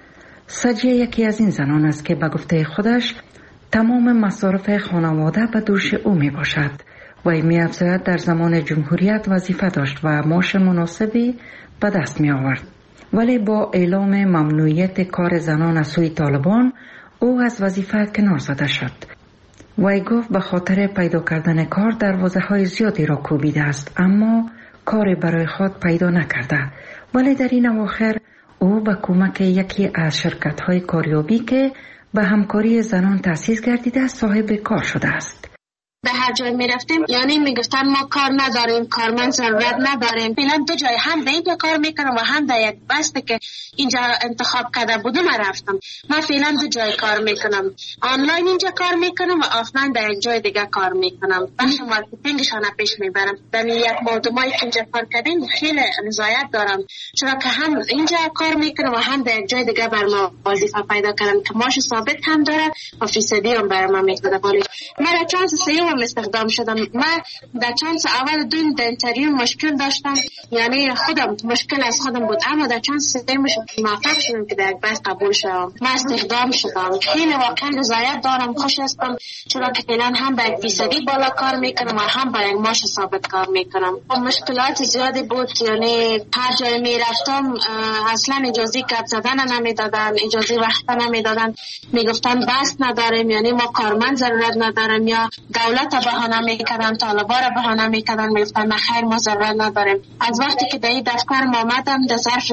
سجیه یکی از این زنان است که به گفته خودش تمام مصارف خانواده به دوش او می باشد و می افزاید در زمان جمهوریت وظیفه داشت و معاش مناسبی به دست می آورد. ولی با اعلام ممنوعیت کار زنان از سوی طالبان او از وظیفه کنار زده شد. وی گفت به خاطر پیدا کردن کار دروازه‌های زیادی را کوبیده است، اما کاری برای خود پیدا نکرده. ولی در این اواخر او به کمک یکی از شرکت‌های کاریابی که به همکاری زنان تأسیس گردیده صاحب کار شده است. به هر جای می رفتیم یعنی می گفتن ما کار نداریم، کارمند ضرورت نداریم. فعلا دو جای هم به اینجا کار میکنم و هم در یک بسته که اینجا انتخاب کرده بودم رفتم. من فعلا دو جای کار میکنم، آنلاین اینجا کار میکنم و آفلاین در یک جای دیگه کار میکنم. بخش مارکتینگشان پیش میبرم. در یک مودمایی که اینجا کار کردیم خیلی رضایت دارم، چرا که هم اینجا کار میکنم و هم در یک جای دیگه بر ما وظیفه پیدا کردم که ماش ثابت هم داره و فیصدی هم بر ما میده. ولی من چانس سیوم استخدام شدم. من در چانس اول دو در اینتریو مشکل داشتم، یعنی خودم مشکل از خودم بود، اما در چانس سیوم موفق شدم که در یک بحث قبول شدم. من استخدام شدم. خیلی واقعا رضایت دارم، خوش هستم، چرا که فعلا هم به یک فیصدی بالا کار میکنم و هم به یک ماش ثابت کار میکنم. مشکلات زیادی بود، یعنی هر جای میرفتم اصلا اجازه گپ زدن نمیدادن، اجازه وقت نمیدادن، میگفتن بس نداریم، یعنی ما کارمند ضرورت نداریم، یا دولت بهانه میکردن، طالبا را بهانه میکردن، میگفتن خیر ما ضرورت نداریم. از وقتی که در این دفتر ما آمدم در ظرف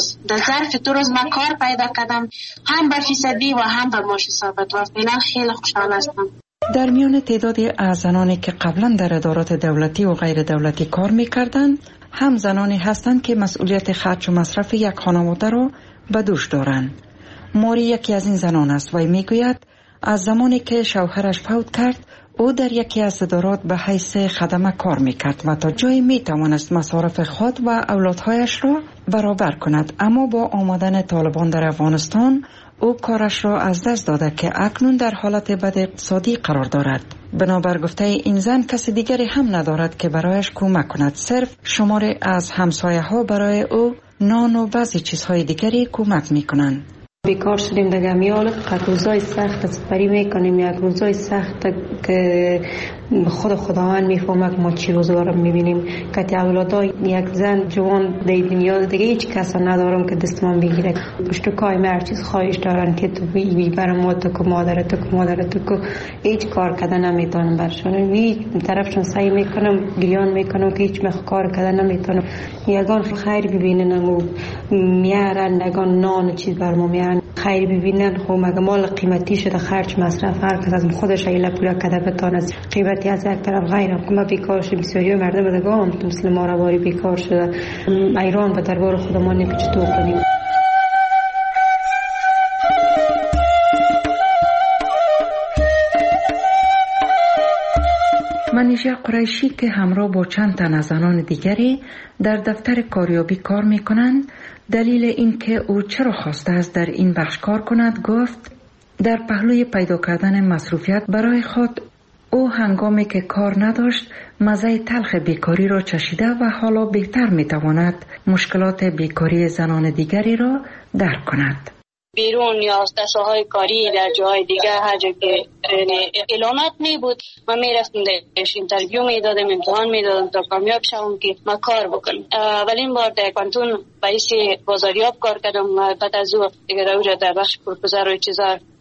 دو روز من کار پیدا کردم، هم به فیصدی و هم به معاش ثابت و فعلا خیلی خوشحال هستم. در میان تعدادی از زنانی که قبلا در ادارات دولتی و غیر دولتی کار میکردند، هم زنانی هستند که مسئولیت خرج و مصرف یک خانواده را به دوش دارند. ماری یکی از این زنان است و میگوید از زمانی که شوهرش فوت کرد او در یکی از ادارات به حیث خدمه کار میکرد و تا جایی میتوانست مصارف خود و اولادهایش را برابر کند، اما با آمدن طالبان در افغانستان او کارش را از دست داده که اکنون در حالت بد اقتصادی قرار دارد. بنابر گفته این زن کسی دیگری هم ندارد که برایش کمک کند، صرف شماری از همسایه ها برای او نان و بعضی چیزهای دیگری کمک میکنند. بیکار شدیم در گمیال، روزای سخت سپری میکنیم، یک روزای سخت که خداوند میفهمه که ما چی روزگار میبینیم که اولادای یک زن جوان در دنیا دیگه هیچ کس ندارم که دست من بگیره. پشت کایم هر چیز خواهش دارن که تو بیبرم ما تو که مادرت که هیچ کار کردن نمیتونم برشان، وی طرفشون سعی میکنم گریان میکنم که هیچ کار کردن نمیتونم. یگان خیر ببینن و میارن، یگان نان چیز بر ما میارن خیر ببینن. خب مگه مال قیمتی شده، خرج مصرف هر کس از خودش ایله پولا کده بتانه قیمتی از یک طرف غیر حکومت بیکار شده. بسیاری مردم دیگه هم مثل ما رواری بیکار شده. ایران به دربار خودمان که چطور کنیم. منیژه قریشی که همراه با چند تن از زنان دیگری در دفتر کاریابی کار می کنند، دلیل این که او چرا خواسته است در این بخش کار کند گفت در پهلوی پیدا کردن مصروفیت برای خود او هنگامی که کار نداشت مزه تلخ بیکاری را چشیده و حالا بهتر می تواند مشکلات بیکاری زنان دیگری را درک کند. بیرون یا دسته‌های کاری در جای دیگه هر جا که اعلانات می بود ما می رفتم درش اینترویو می دادم، امتحان می دادم تا کامیاب شوم که ما کار بکنم. اولین بار در کانتون باعث بازاریاب کار کردم و بعد از او دیگه رو در بخش پروپوزر و چیزا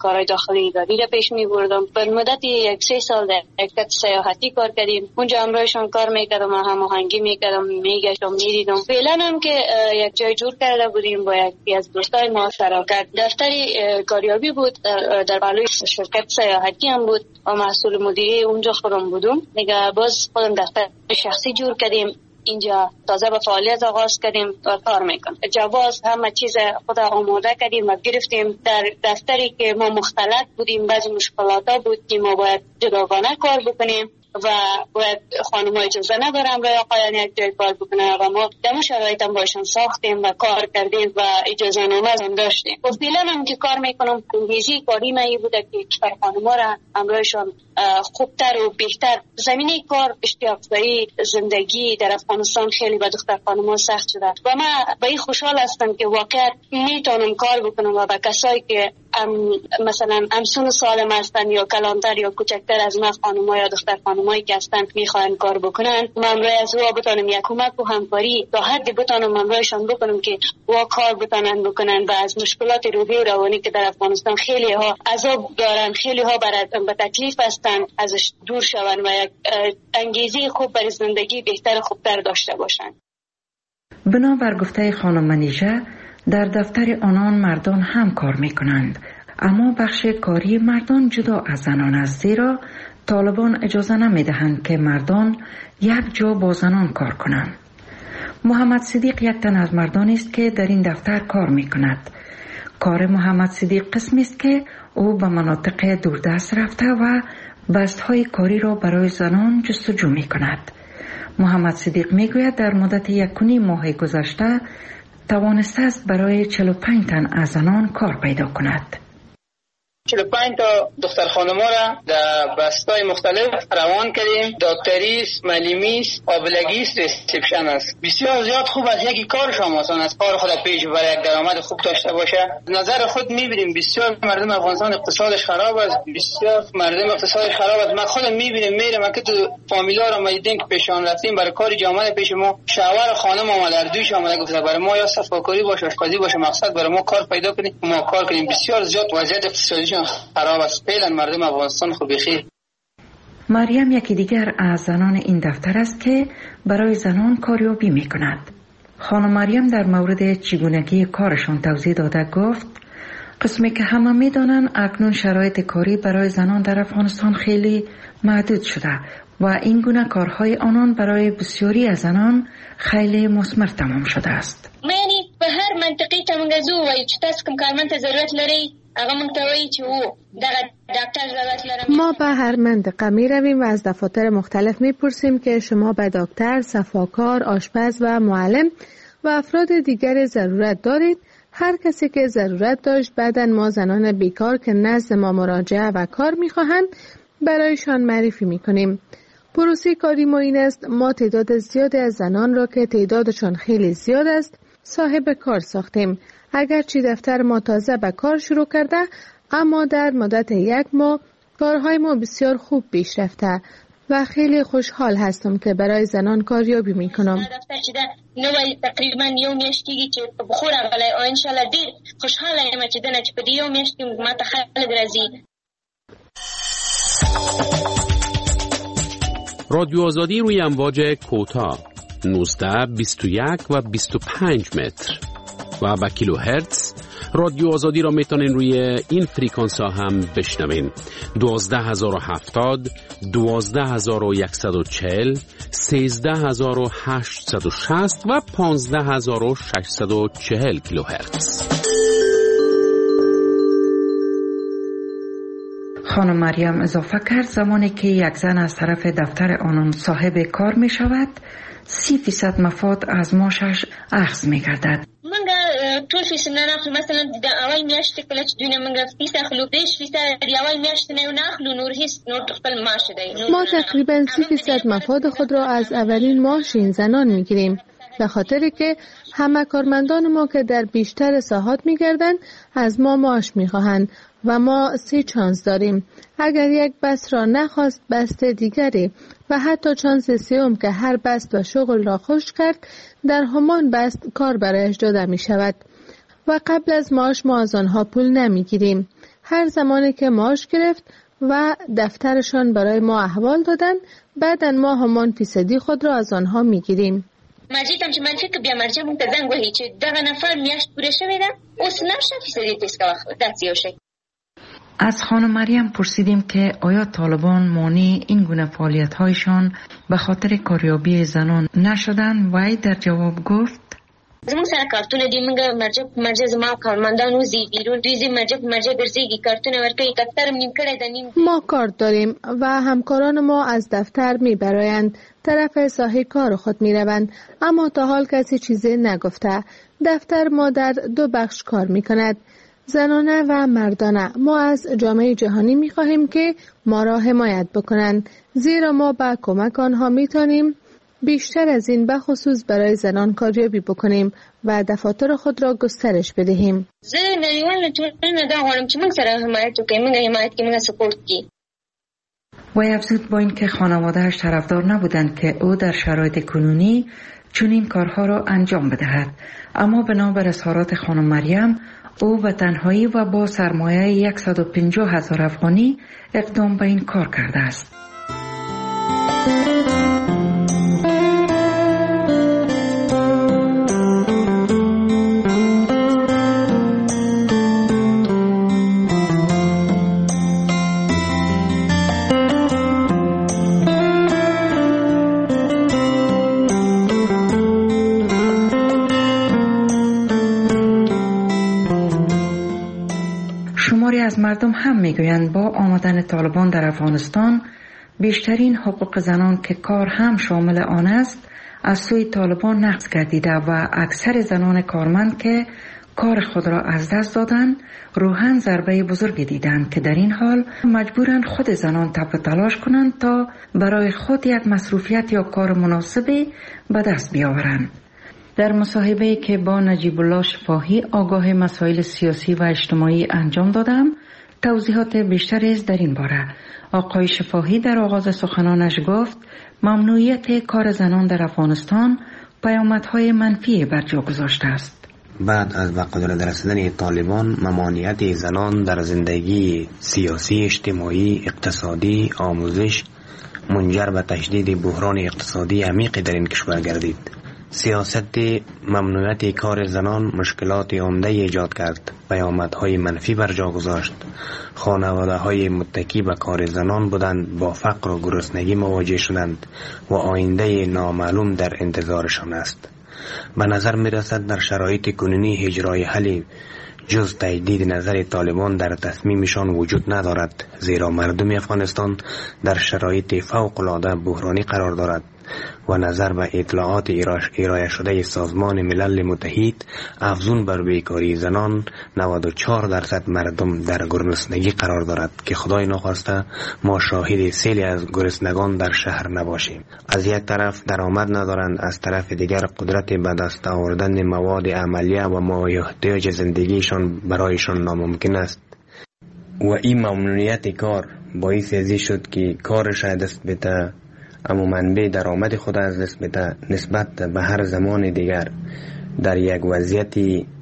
کارهای داخلی اداری را پیش می‌بردم. به مدت 1-3 سال در شرکت سیاحتی کار کردیم. اونجا همراهشان کار می‌کردم، هماهنگی می‌کردم، میگشتم، می‌دیدم. فعلا هم که یک جای جور کرده بودیم با یکی از دوستای ما شراکت. دفتری کاریابی بود در بالای شرکت سیاحتی هم بود و مسئول مدیری اونجا خودم بودم. دیگه باز خودم دفتر شخصی جور کردیم. اینجا تازه به فعالیت آغاز کردیم و کار میکنم. جواز همه چیز خود آماده کردیم و گرفتیم. در دفتری که ما مختلط بودیم بعضی مشکلات بود که ما باید جداگانه کار بکنیم و باید خانم ها اجازه ندارم رای آقایان یک جای کار بکنن و ما دم شرایط هم باشن ساختیم و کار کردیم و اجازه نامه هم داشتیم. و فعلا هم که کار میکنم کنگیزی کاری مایی بوده که کشور خانم ها را همراهشان خوبتر و بهتر زمینه کار اشتیاقزایی زندگی در افغانستان خیلی به دختر خانم ها سخت شده و من به این خوشحال هستم که واقعا میتونم کار بکنم و به کسایی که مثلا همسن سالم هستن یا کلانتر یا کوچکتر از من خانم ها یا دختر خانم هایی که هستن میخواین کار بکنن من رای از او بتونم یک کمک و همکاری تا حدی بتونم همراهشان بکنم که وا کار بکنن و از مشکلات روحی و روانی که در افغانستان خیلی ها عذاب دارن، خیلی ها به تکلیف هستن ازش دور شون و یک انگیزه خوب برای زندگی بهتر خوبتر داشته باشن. بنابر گفته خانم منیژه در دفتر آنان مردان هم کار می کنند، اما بخش کاری مردان جدا از زنان است، زیرا طالبان اجازه نمی دهند که مردان یک جا با زنان کار کنند. محمد صدیق یک تن از مردان است که در این دفتر کار می کند. کار محمد صدیق قسمی است که او به مناطق دوردست رفته و بستهای کاری را برای زنان جستجو می کند. محمد صدیق می گوید در مدت 1.5 ماه گذشته توانسته است برای 45 تن از زنان کار پیدا کند. 45 تا دختر خانم‌ها را در بستای مختلف روان کردیم. دکتریست، معلمیست، آبلگیست، ریسپشن است. بسیار زیاد خوب است. یکی کار شما از کار خود پیش برای یک درآمد خوب داشته باشه. نظر خود می‌بینیم بسیار مردم افغانستان اقتصادش خراب است. بسیار مردم اقتصادش خراب است. من خودم می‌بینم میرم که تو فامیلا را می‌دیدیم که پیشان رفتیم برای کاری جامعه پیش ما شوهر خانم آمد در دویش آمده گفته برای ما یا صفاکاری باشه آشپزی باشه مقصد برای ما کار پیدا کنیم ما کار کنیم. بسیار زیاد وضعیت اقتصادی خراب است. فعلا مردم افغانستان خوب بخیر. مریم یکی دیگر از زنان این دفتر است که برای زنان کاریابی می کند. خانم مریم در مورد چگونگی کارشان توضیح داده گفت قسمی که همه می دانند اکنون شرایط کاری برای زنان در افغانستان خیلی محدود شده و این گونه کارهای آنان برای بسیاری از زنان خیلی مثمر تمام شده است. یعنی به هر منطقی که موږ زو وایو چې تاسو کوم کارمند ته ضرورت لري هغه موږ ته وایي چې و دغه ډاکټر ضرورت لرم. ما به هر منطقه می رویم و از دفاتر مختلف می پرسیم که شما به دکتر، صفاکار، آشپز و معلم و افراد دیگر ضرورت دارید. هر کسی که ضرورت داشت بعداً ما زنان بیکار که نزد ما مراجعه و کار می خواهند برایشان معرفی می کنیم. پروسه کاری ما این است ما تعداد زیادی از زنان را که تعدادشان خیلی زیاد است صاحب کار ساختیم. اگرچه دفتر ما تازه به کار شروع کرده اما در مدت 1 ماه کارهای ما بسیار خوب پیش رفته و خیلی خوشحال هستم که برای زنان کاریابی می کنم. دفتر چې ده نوی تقریبا 1 میاشت کېږي چې په خور راغلی او انشاءالله ډېر خوشحاله یم چې دنه چې په دې 1 میاشت کې ما ته خلک راځي. رادیو آزادی روی امواج کوتاه 19 21 و 25 متر و با کیلو هرتز. رادیو آزادی را میتونین روی این فریکانس ها هم بشنوین. 12070 12140 13860 و 15640 کیلو هرتز. خانم مریم اضافه کرد زمانی که یک زن از طرف دفتر آنان صاحب کار می شود 30% مفاد از معاشش اخذ می گردد. ټول فیس نه اخلو مثلا د اول میاشت کله چې دونه موږ فیس اخلو 10% د اول میاشت نه اخلو نور هیڅ نور خپل معاش دی. ما تقریبا 30% مفاد خود را از اولین معاش این زنان میگیریم به خاطری که همه کارمندان ما که در بیشتر ساحات میگردند از ما معاش میخواهند و ما 3 چانس داریم. اگر یک بست را نخواست بست دیگری و حتی چانس سوم که هر بست و شغل را خوش کرد در همان بست کار برایش داده می شود و قبل از معاش ما از آنها پول نمی گیریم. هر زمانی که معاش گرفت و دفترشان برای ما احوال دادن، بعداً ما همان فیصدی خود را از آنها میگیریم. مجید هم چې منفی که بیا مرجع مونږ ته زنګ وهي چې دغه نفر میاشت پوره شوې ده، اوس نشه فیصدي تیز کوه داسې یو شی. از خانم مریم پرسیدیم که آیا طالبان مانع این گونه فعالیت‌هایشان به خاطر کاریابی زنان نشدند؟ وی در جواب گفت زموږ سره کارتونه دي، موږ مرجع زما کارمندان وزي بیرون، دوی زی مرجع ګرځېږي، کارتونه ورکوي، دفترم نیم کړی ده نیم. ما کارت داریم و همکاران ما از دفتر میبرایند، طرف ساحه کار خود میروند، اما تا حال کسی چیزی نگفته. دفتر ما در 2 بخش کار میکند، زنانه و مردانه. ما از جامعه جهانی میخواهیم که ما را حمایت بکنند، زیرا ما با کمک آنها میتونیم بیشتر از این به خصوص برای زنان کاریابی بکنیم و دفاتر خود را گسترش بدهیم. زه نړیوال ټولنه دا غواړم چې موږ سره حمایت وکړي، موږ حمایت کې موږ سپورت کی. و افزود با اینکه خانواده‌اش طرفدار نبودند که او در شرایط کنونی چنین کارها را انجام بدهد، اما بنابر اظهارات خانم مریم او به تنهایی و با سرمایه 150,000 افغانی اقدام به این کار کرده است. از مردم هم میگویند با آمدن طالبان در افغانستان بیشترین حقوق زنان که کار هم شامل آن است از سوی طالبان نقض گردیده و اکثر زنان کارمند که کار خود را از دست دادند روحاً ضربه بزرگی دیدند که در این حال مجبورند خود زنان تب و تلاش کنند تا برای خود یک مصروفیت یا کار مناسبی به دست بیاورند. در مصاحبه‌ای که با نجیب الله شفاهی آگاه مسائل سیاسی و اجتماعی انجام دادم توضیحات بیشتری در این باره. آقای شفاهی در آغاز سخنانش گفت ممنوعیت کار زنان در افغانستان پیامدهای منفی بر جا گذاشته است. بعد از به قدرت رسیدن طالبان ممانعت زنان در زندگی سیاسی، اجتماعی، اقتصادی، آموزش منجر به تشدید بحران اقتصادی عمیقی در این کشور گردید. سیاست ممنوعیت کار زنان مشکلات عمده ایجاد کرد، پیامدهای منفی بر جا گذاشت. خانواده‌های متکی به کار زنان بودند با فقر و گرسنگی مواجه شدند و آینده نامعلوم در انتظارشان است. به نظر می رسد در شرایط کنونی اجرای حل جز تجدید نظر طالبان در تصمیمشان وجود ندارد، زیرا مردم افغانستان در شرایط فوق‌العاده بحرانی قرار دارد و نظر به اطلاعات ارائه شده سازمان ملل متحد افزون بر بیکاری زنان 94% مردم در گرسنگی قرار دارد که خدای نخواسته ما شاهد سیلی از گرسنگان در شهر نباشیم. از یک طرف درآمد ندارند، از طرف دیگر قدرت به دست آوردن مواد عملیه و مایحتاج زندگیشان برایشان ناممکن است و این ممنوعیت کار باعث ازی شد که کارش دست بده اما منبع درآمد خود از دست بده، نسبت به هر زمان دیگر در یک وضعیت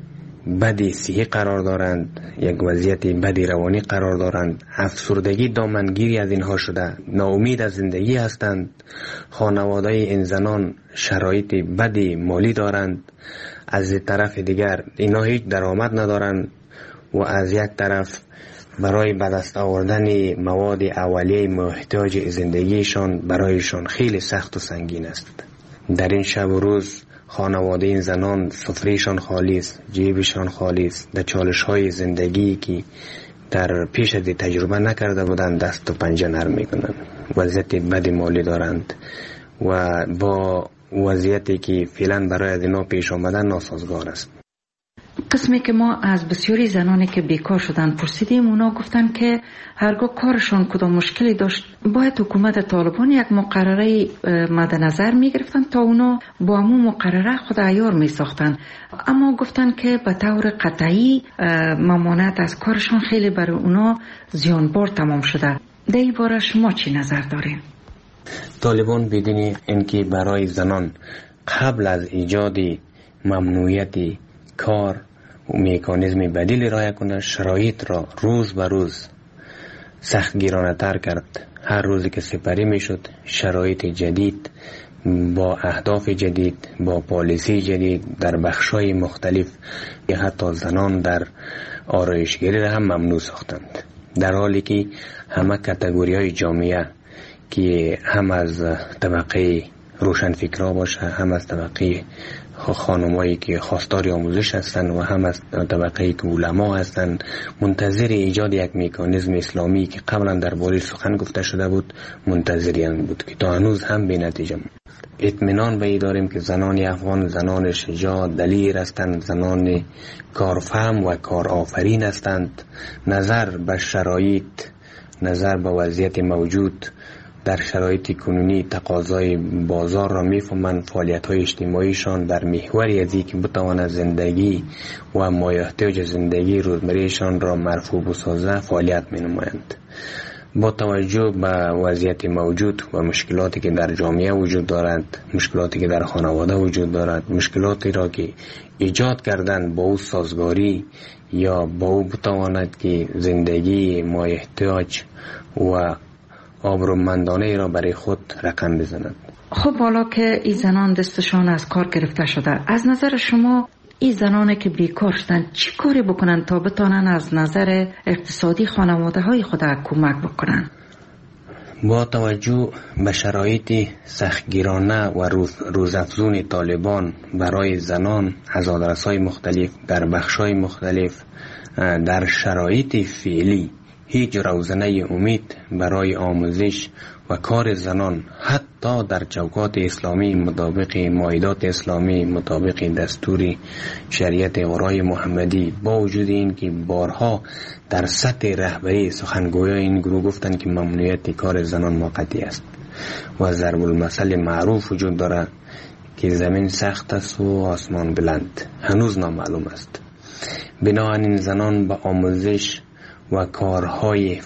بدی صحی قرار دارند، یک وضعیت بدی روانی قرار دارند. افسردگی دامنگیری از اینها شده، ناامید از زندگی هستند. خانواده این زنان شرایط بدی مالی دارند، از طرف دیگر اینا هیچ درآمد ندارند و از یک طرف برای به دست آوردن مواد اولیه محتاج زندگیشان برایشان خیلی سخت و سنگین است. در این شب و روز خانواده این زنان سفرهشان خالی است، جیبشان خالی است. در چالش‌های زندگی که در پیش از تجربه نکرده بودند دست و پنجه نرم میکنند. وضعیت بدی مالی دارند و با وضعیتی که فعلا برای از اینا پیش آمدن ناسازگار است. قسمی که ما از بسیاری زنانی که بیکار شدن پرسیدیم، اونا گفتن که هرگاه کارشان کدام مشکلی داشت باید حکومت طالبان یک مقرره مد نظر می گرفتن تا اونا با همون مقرره خود عیار می ساختن، اما گفتن که به طور قطعی ممانعت از کارشان خیلی برای اونا زیانبار تمام شده. در این باره شما چی نظر دارین؟ طالبان بدین اینکه برای زنان قبل از ایجاد ممنوعیت کار میکانیزم بدیلی رعایت کنه، شرایط را روز به روز سخت گیرانه تر کرد. هر روزی که سپری میشد شرایط جدید با اهداف جدید، با پالیسی جدید در بخشای مختلف، حتی زنان در آرایشگری را هم ممنوع ساختند، در حالی که همه کاتگوری های جامعه که هم از طبقه روشنفکرها باشه، هم از طبقه خانمایی که خواستار آموزش هستند و هم از طبقه که علما هستند، منتظر ایجاد یک مکانیزم اسلامی که قبلا درباره سخن گفته شده بود منتظریان بود که تا هنوز هم به نتیجه بود. اطمینان به این داریم که زنان افغان زنان شجاع دلیر هستند، زنان کارفهم و کارآفرین هستند. نظر به شرایط، نظر به وضعیت موجود در شرایط کنونی تقاضای بازار را میفهمند، فعالیت‌های اجتماعیشان در محوری از اینکه بتواند زندگی و مایحتاج زندگی روزمرهشان را مرفوع بسازه فعالیت می‌نمایند. با توجه به وضعیت موجود و مشکلاتی که در جامعه وجود دارد، مشکلاتی که در خانواده وجود دارد، مشکلاتی را که ایجاد کردن با او سازگاری یا با او بتواند که زندگی مایحتاج و آبرومندانه را برای خود رقم بزنند. خب حالا که این زنان دستشان از کار گرفته شده، از نظر شما این زنانی که بیکار شدن چی کاری بکنن تا بتانن از نظر اقتصادی خانواده های خود کمک بکنن؟ با توجه به شرایط سختگیرانه و روزافزون طالبان برای زنان از آدرس‌های مختلف در بخش‌های مختلف، در شرایط فعلی هیچ روزنه امید برای آموزش و کار زنان حتی در چوکات اسلامی مطابق مائدات اسلامی، مطابق دستور شریعت غرای محمدی، با وجود این که بارها در سطح رهبری سخنگویان این گروه گفتند که ممنوعیت کار زنان موقتی است و ضرب المثل معروف وجود دارد که زمین سخت است و آسمان بلند، هنوز نامعلوم است. بنابراین زنان به آموزش و کارهای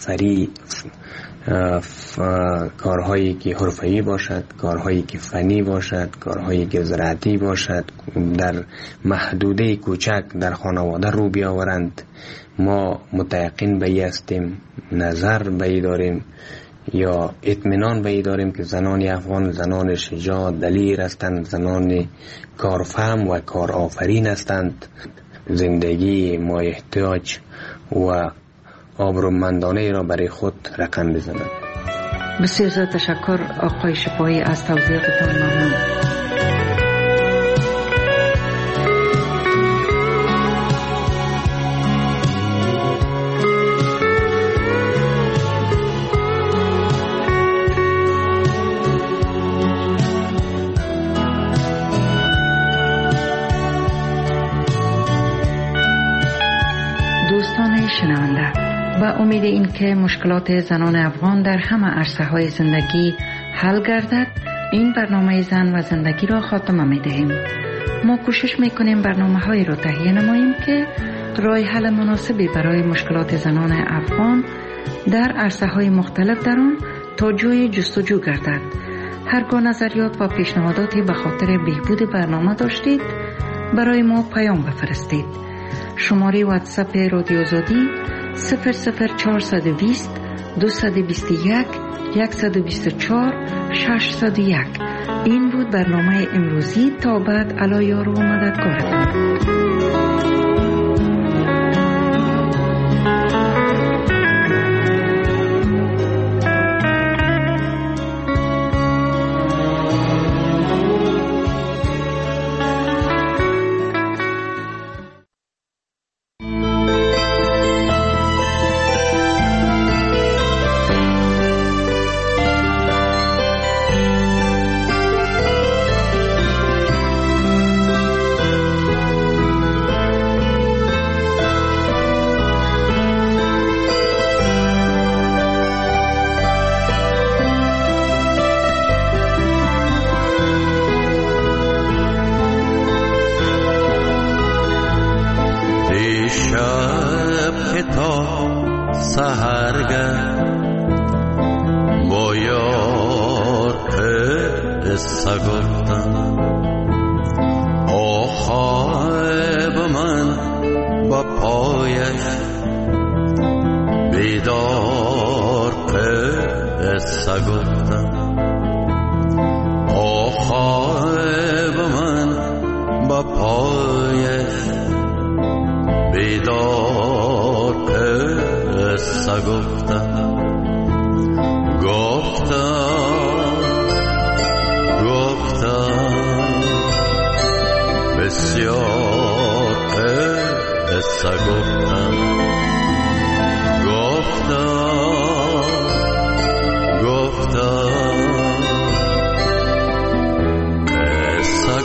کارهایی که حرفه‌ای باشد، کارهایی که فنی باشد، کارهایی که زراعتی باشد، در محدوده کوچک در خانواده رو بیاورند. ما متیقن به این هستیم، نظر به این داریم یا اطمینان به این داریم که زنان افغان زنان شجاع دلیر هستند، زنان کارفهم و کارآفرین هستند، زندگی مایحتاج و آبرومندانه را برای خود رقم بزنند. بسیار زیاد تشکر آقای شفاهی از توضیحاتتان. ممنون. دوستان شنونده، با امید این که مشکلات زنان افغان در همه عرصه های زندگی حل گردد، این برنامه زن و زندگی را خاتمه می دهیم. ما کوشش می کنیم برنامه های را تهیه نماییم که راه حل مناسبی برای مشکلات زنان افغان در عرصه های مختلف در آن تا جای جستجو گردد. هرگاه نظریات و پیشنهاداتی به خاطر بهبود برنامه داشتید، برای ما پیام بفرستید. شماره واتساپ رادیو آزادی 00420 221 124 601. این بود برنامه امروزی. تا بعد علی یار و مددکارتان. آخای به من پایش بیدار قصه گفتم آخای به من با پایش بیدار قصه گفتم بسیار قصه گفتم قصه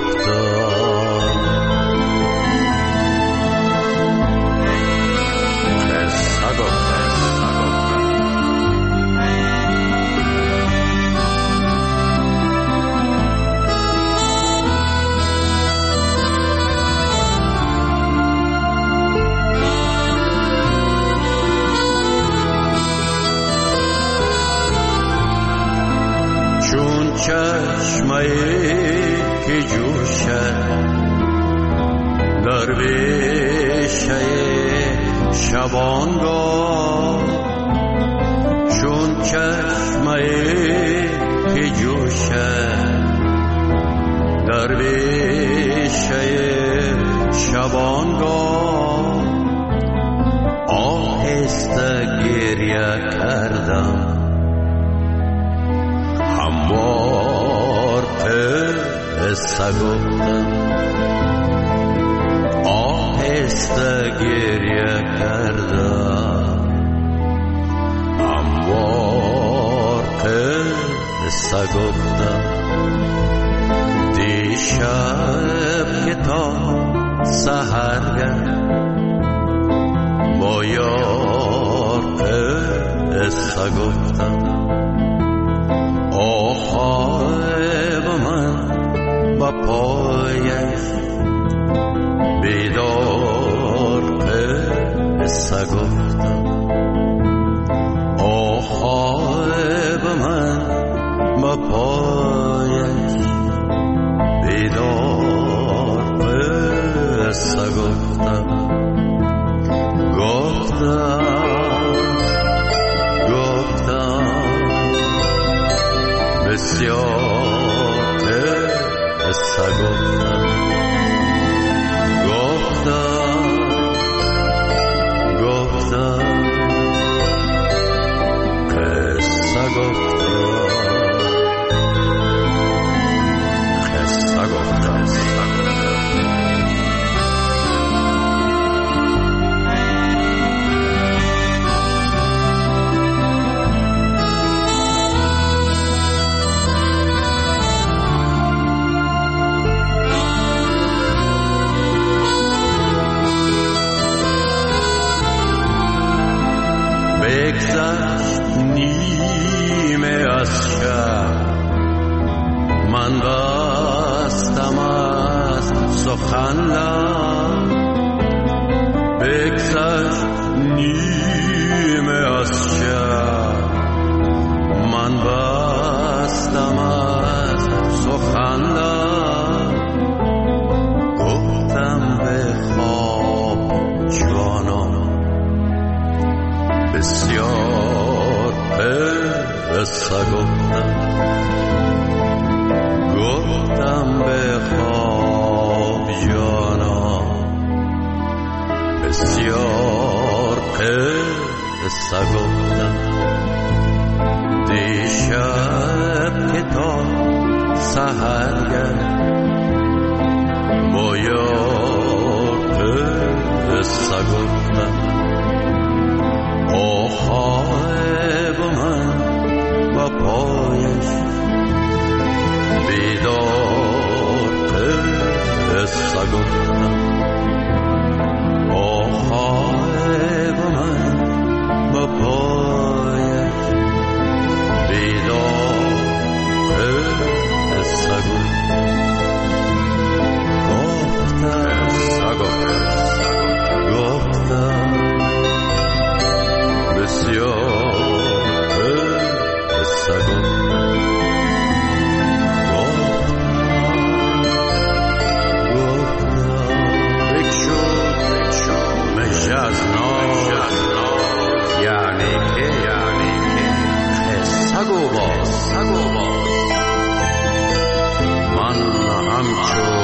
چشمه‌ای که جوشد در بیشه شبانگاه چون چشمه‌ای که جوشد در بیشه شبانگاه آهسته گریه کردم هموار قصه گفتم آهسته گریه کردم هموار قصه گفتم دیشب که تا سحرگه با یار قصه گفتم آخای به من با پایش بیدار قصه گفتم آخای به من با پایش بیدار قصه گفتم بسیار قصه گفتم قصه گفتم بگذشت نیمه از شب من بستم از سخن لب بگذشت نیمه از شب من بستم از سخن لب گفتم به خواب جانم بسیار قصه گفتم به خواب جانم بسیار قصه گفتم دیشب که تا سحرگه با یار قصه گفتم آخای به من با پایش بیدار قصه گفتم آخای به من با پایش بیدار قصه گفتم باز من همچون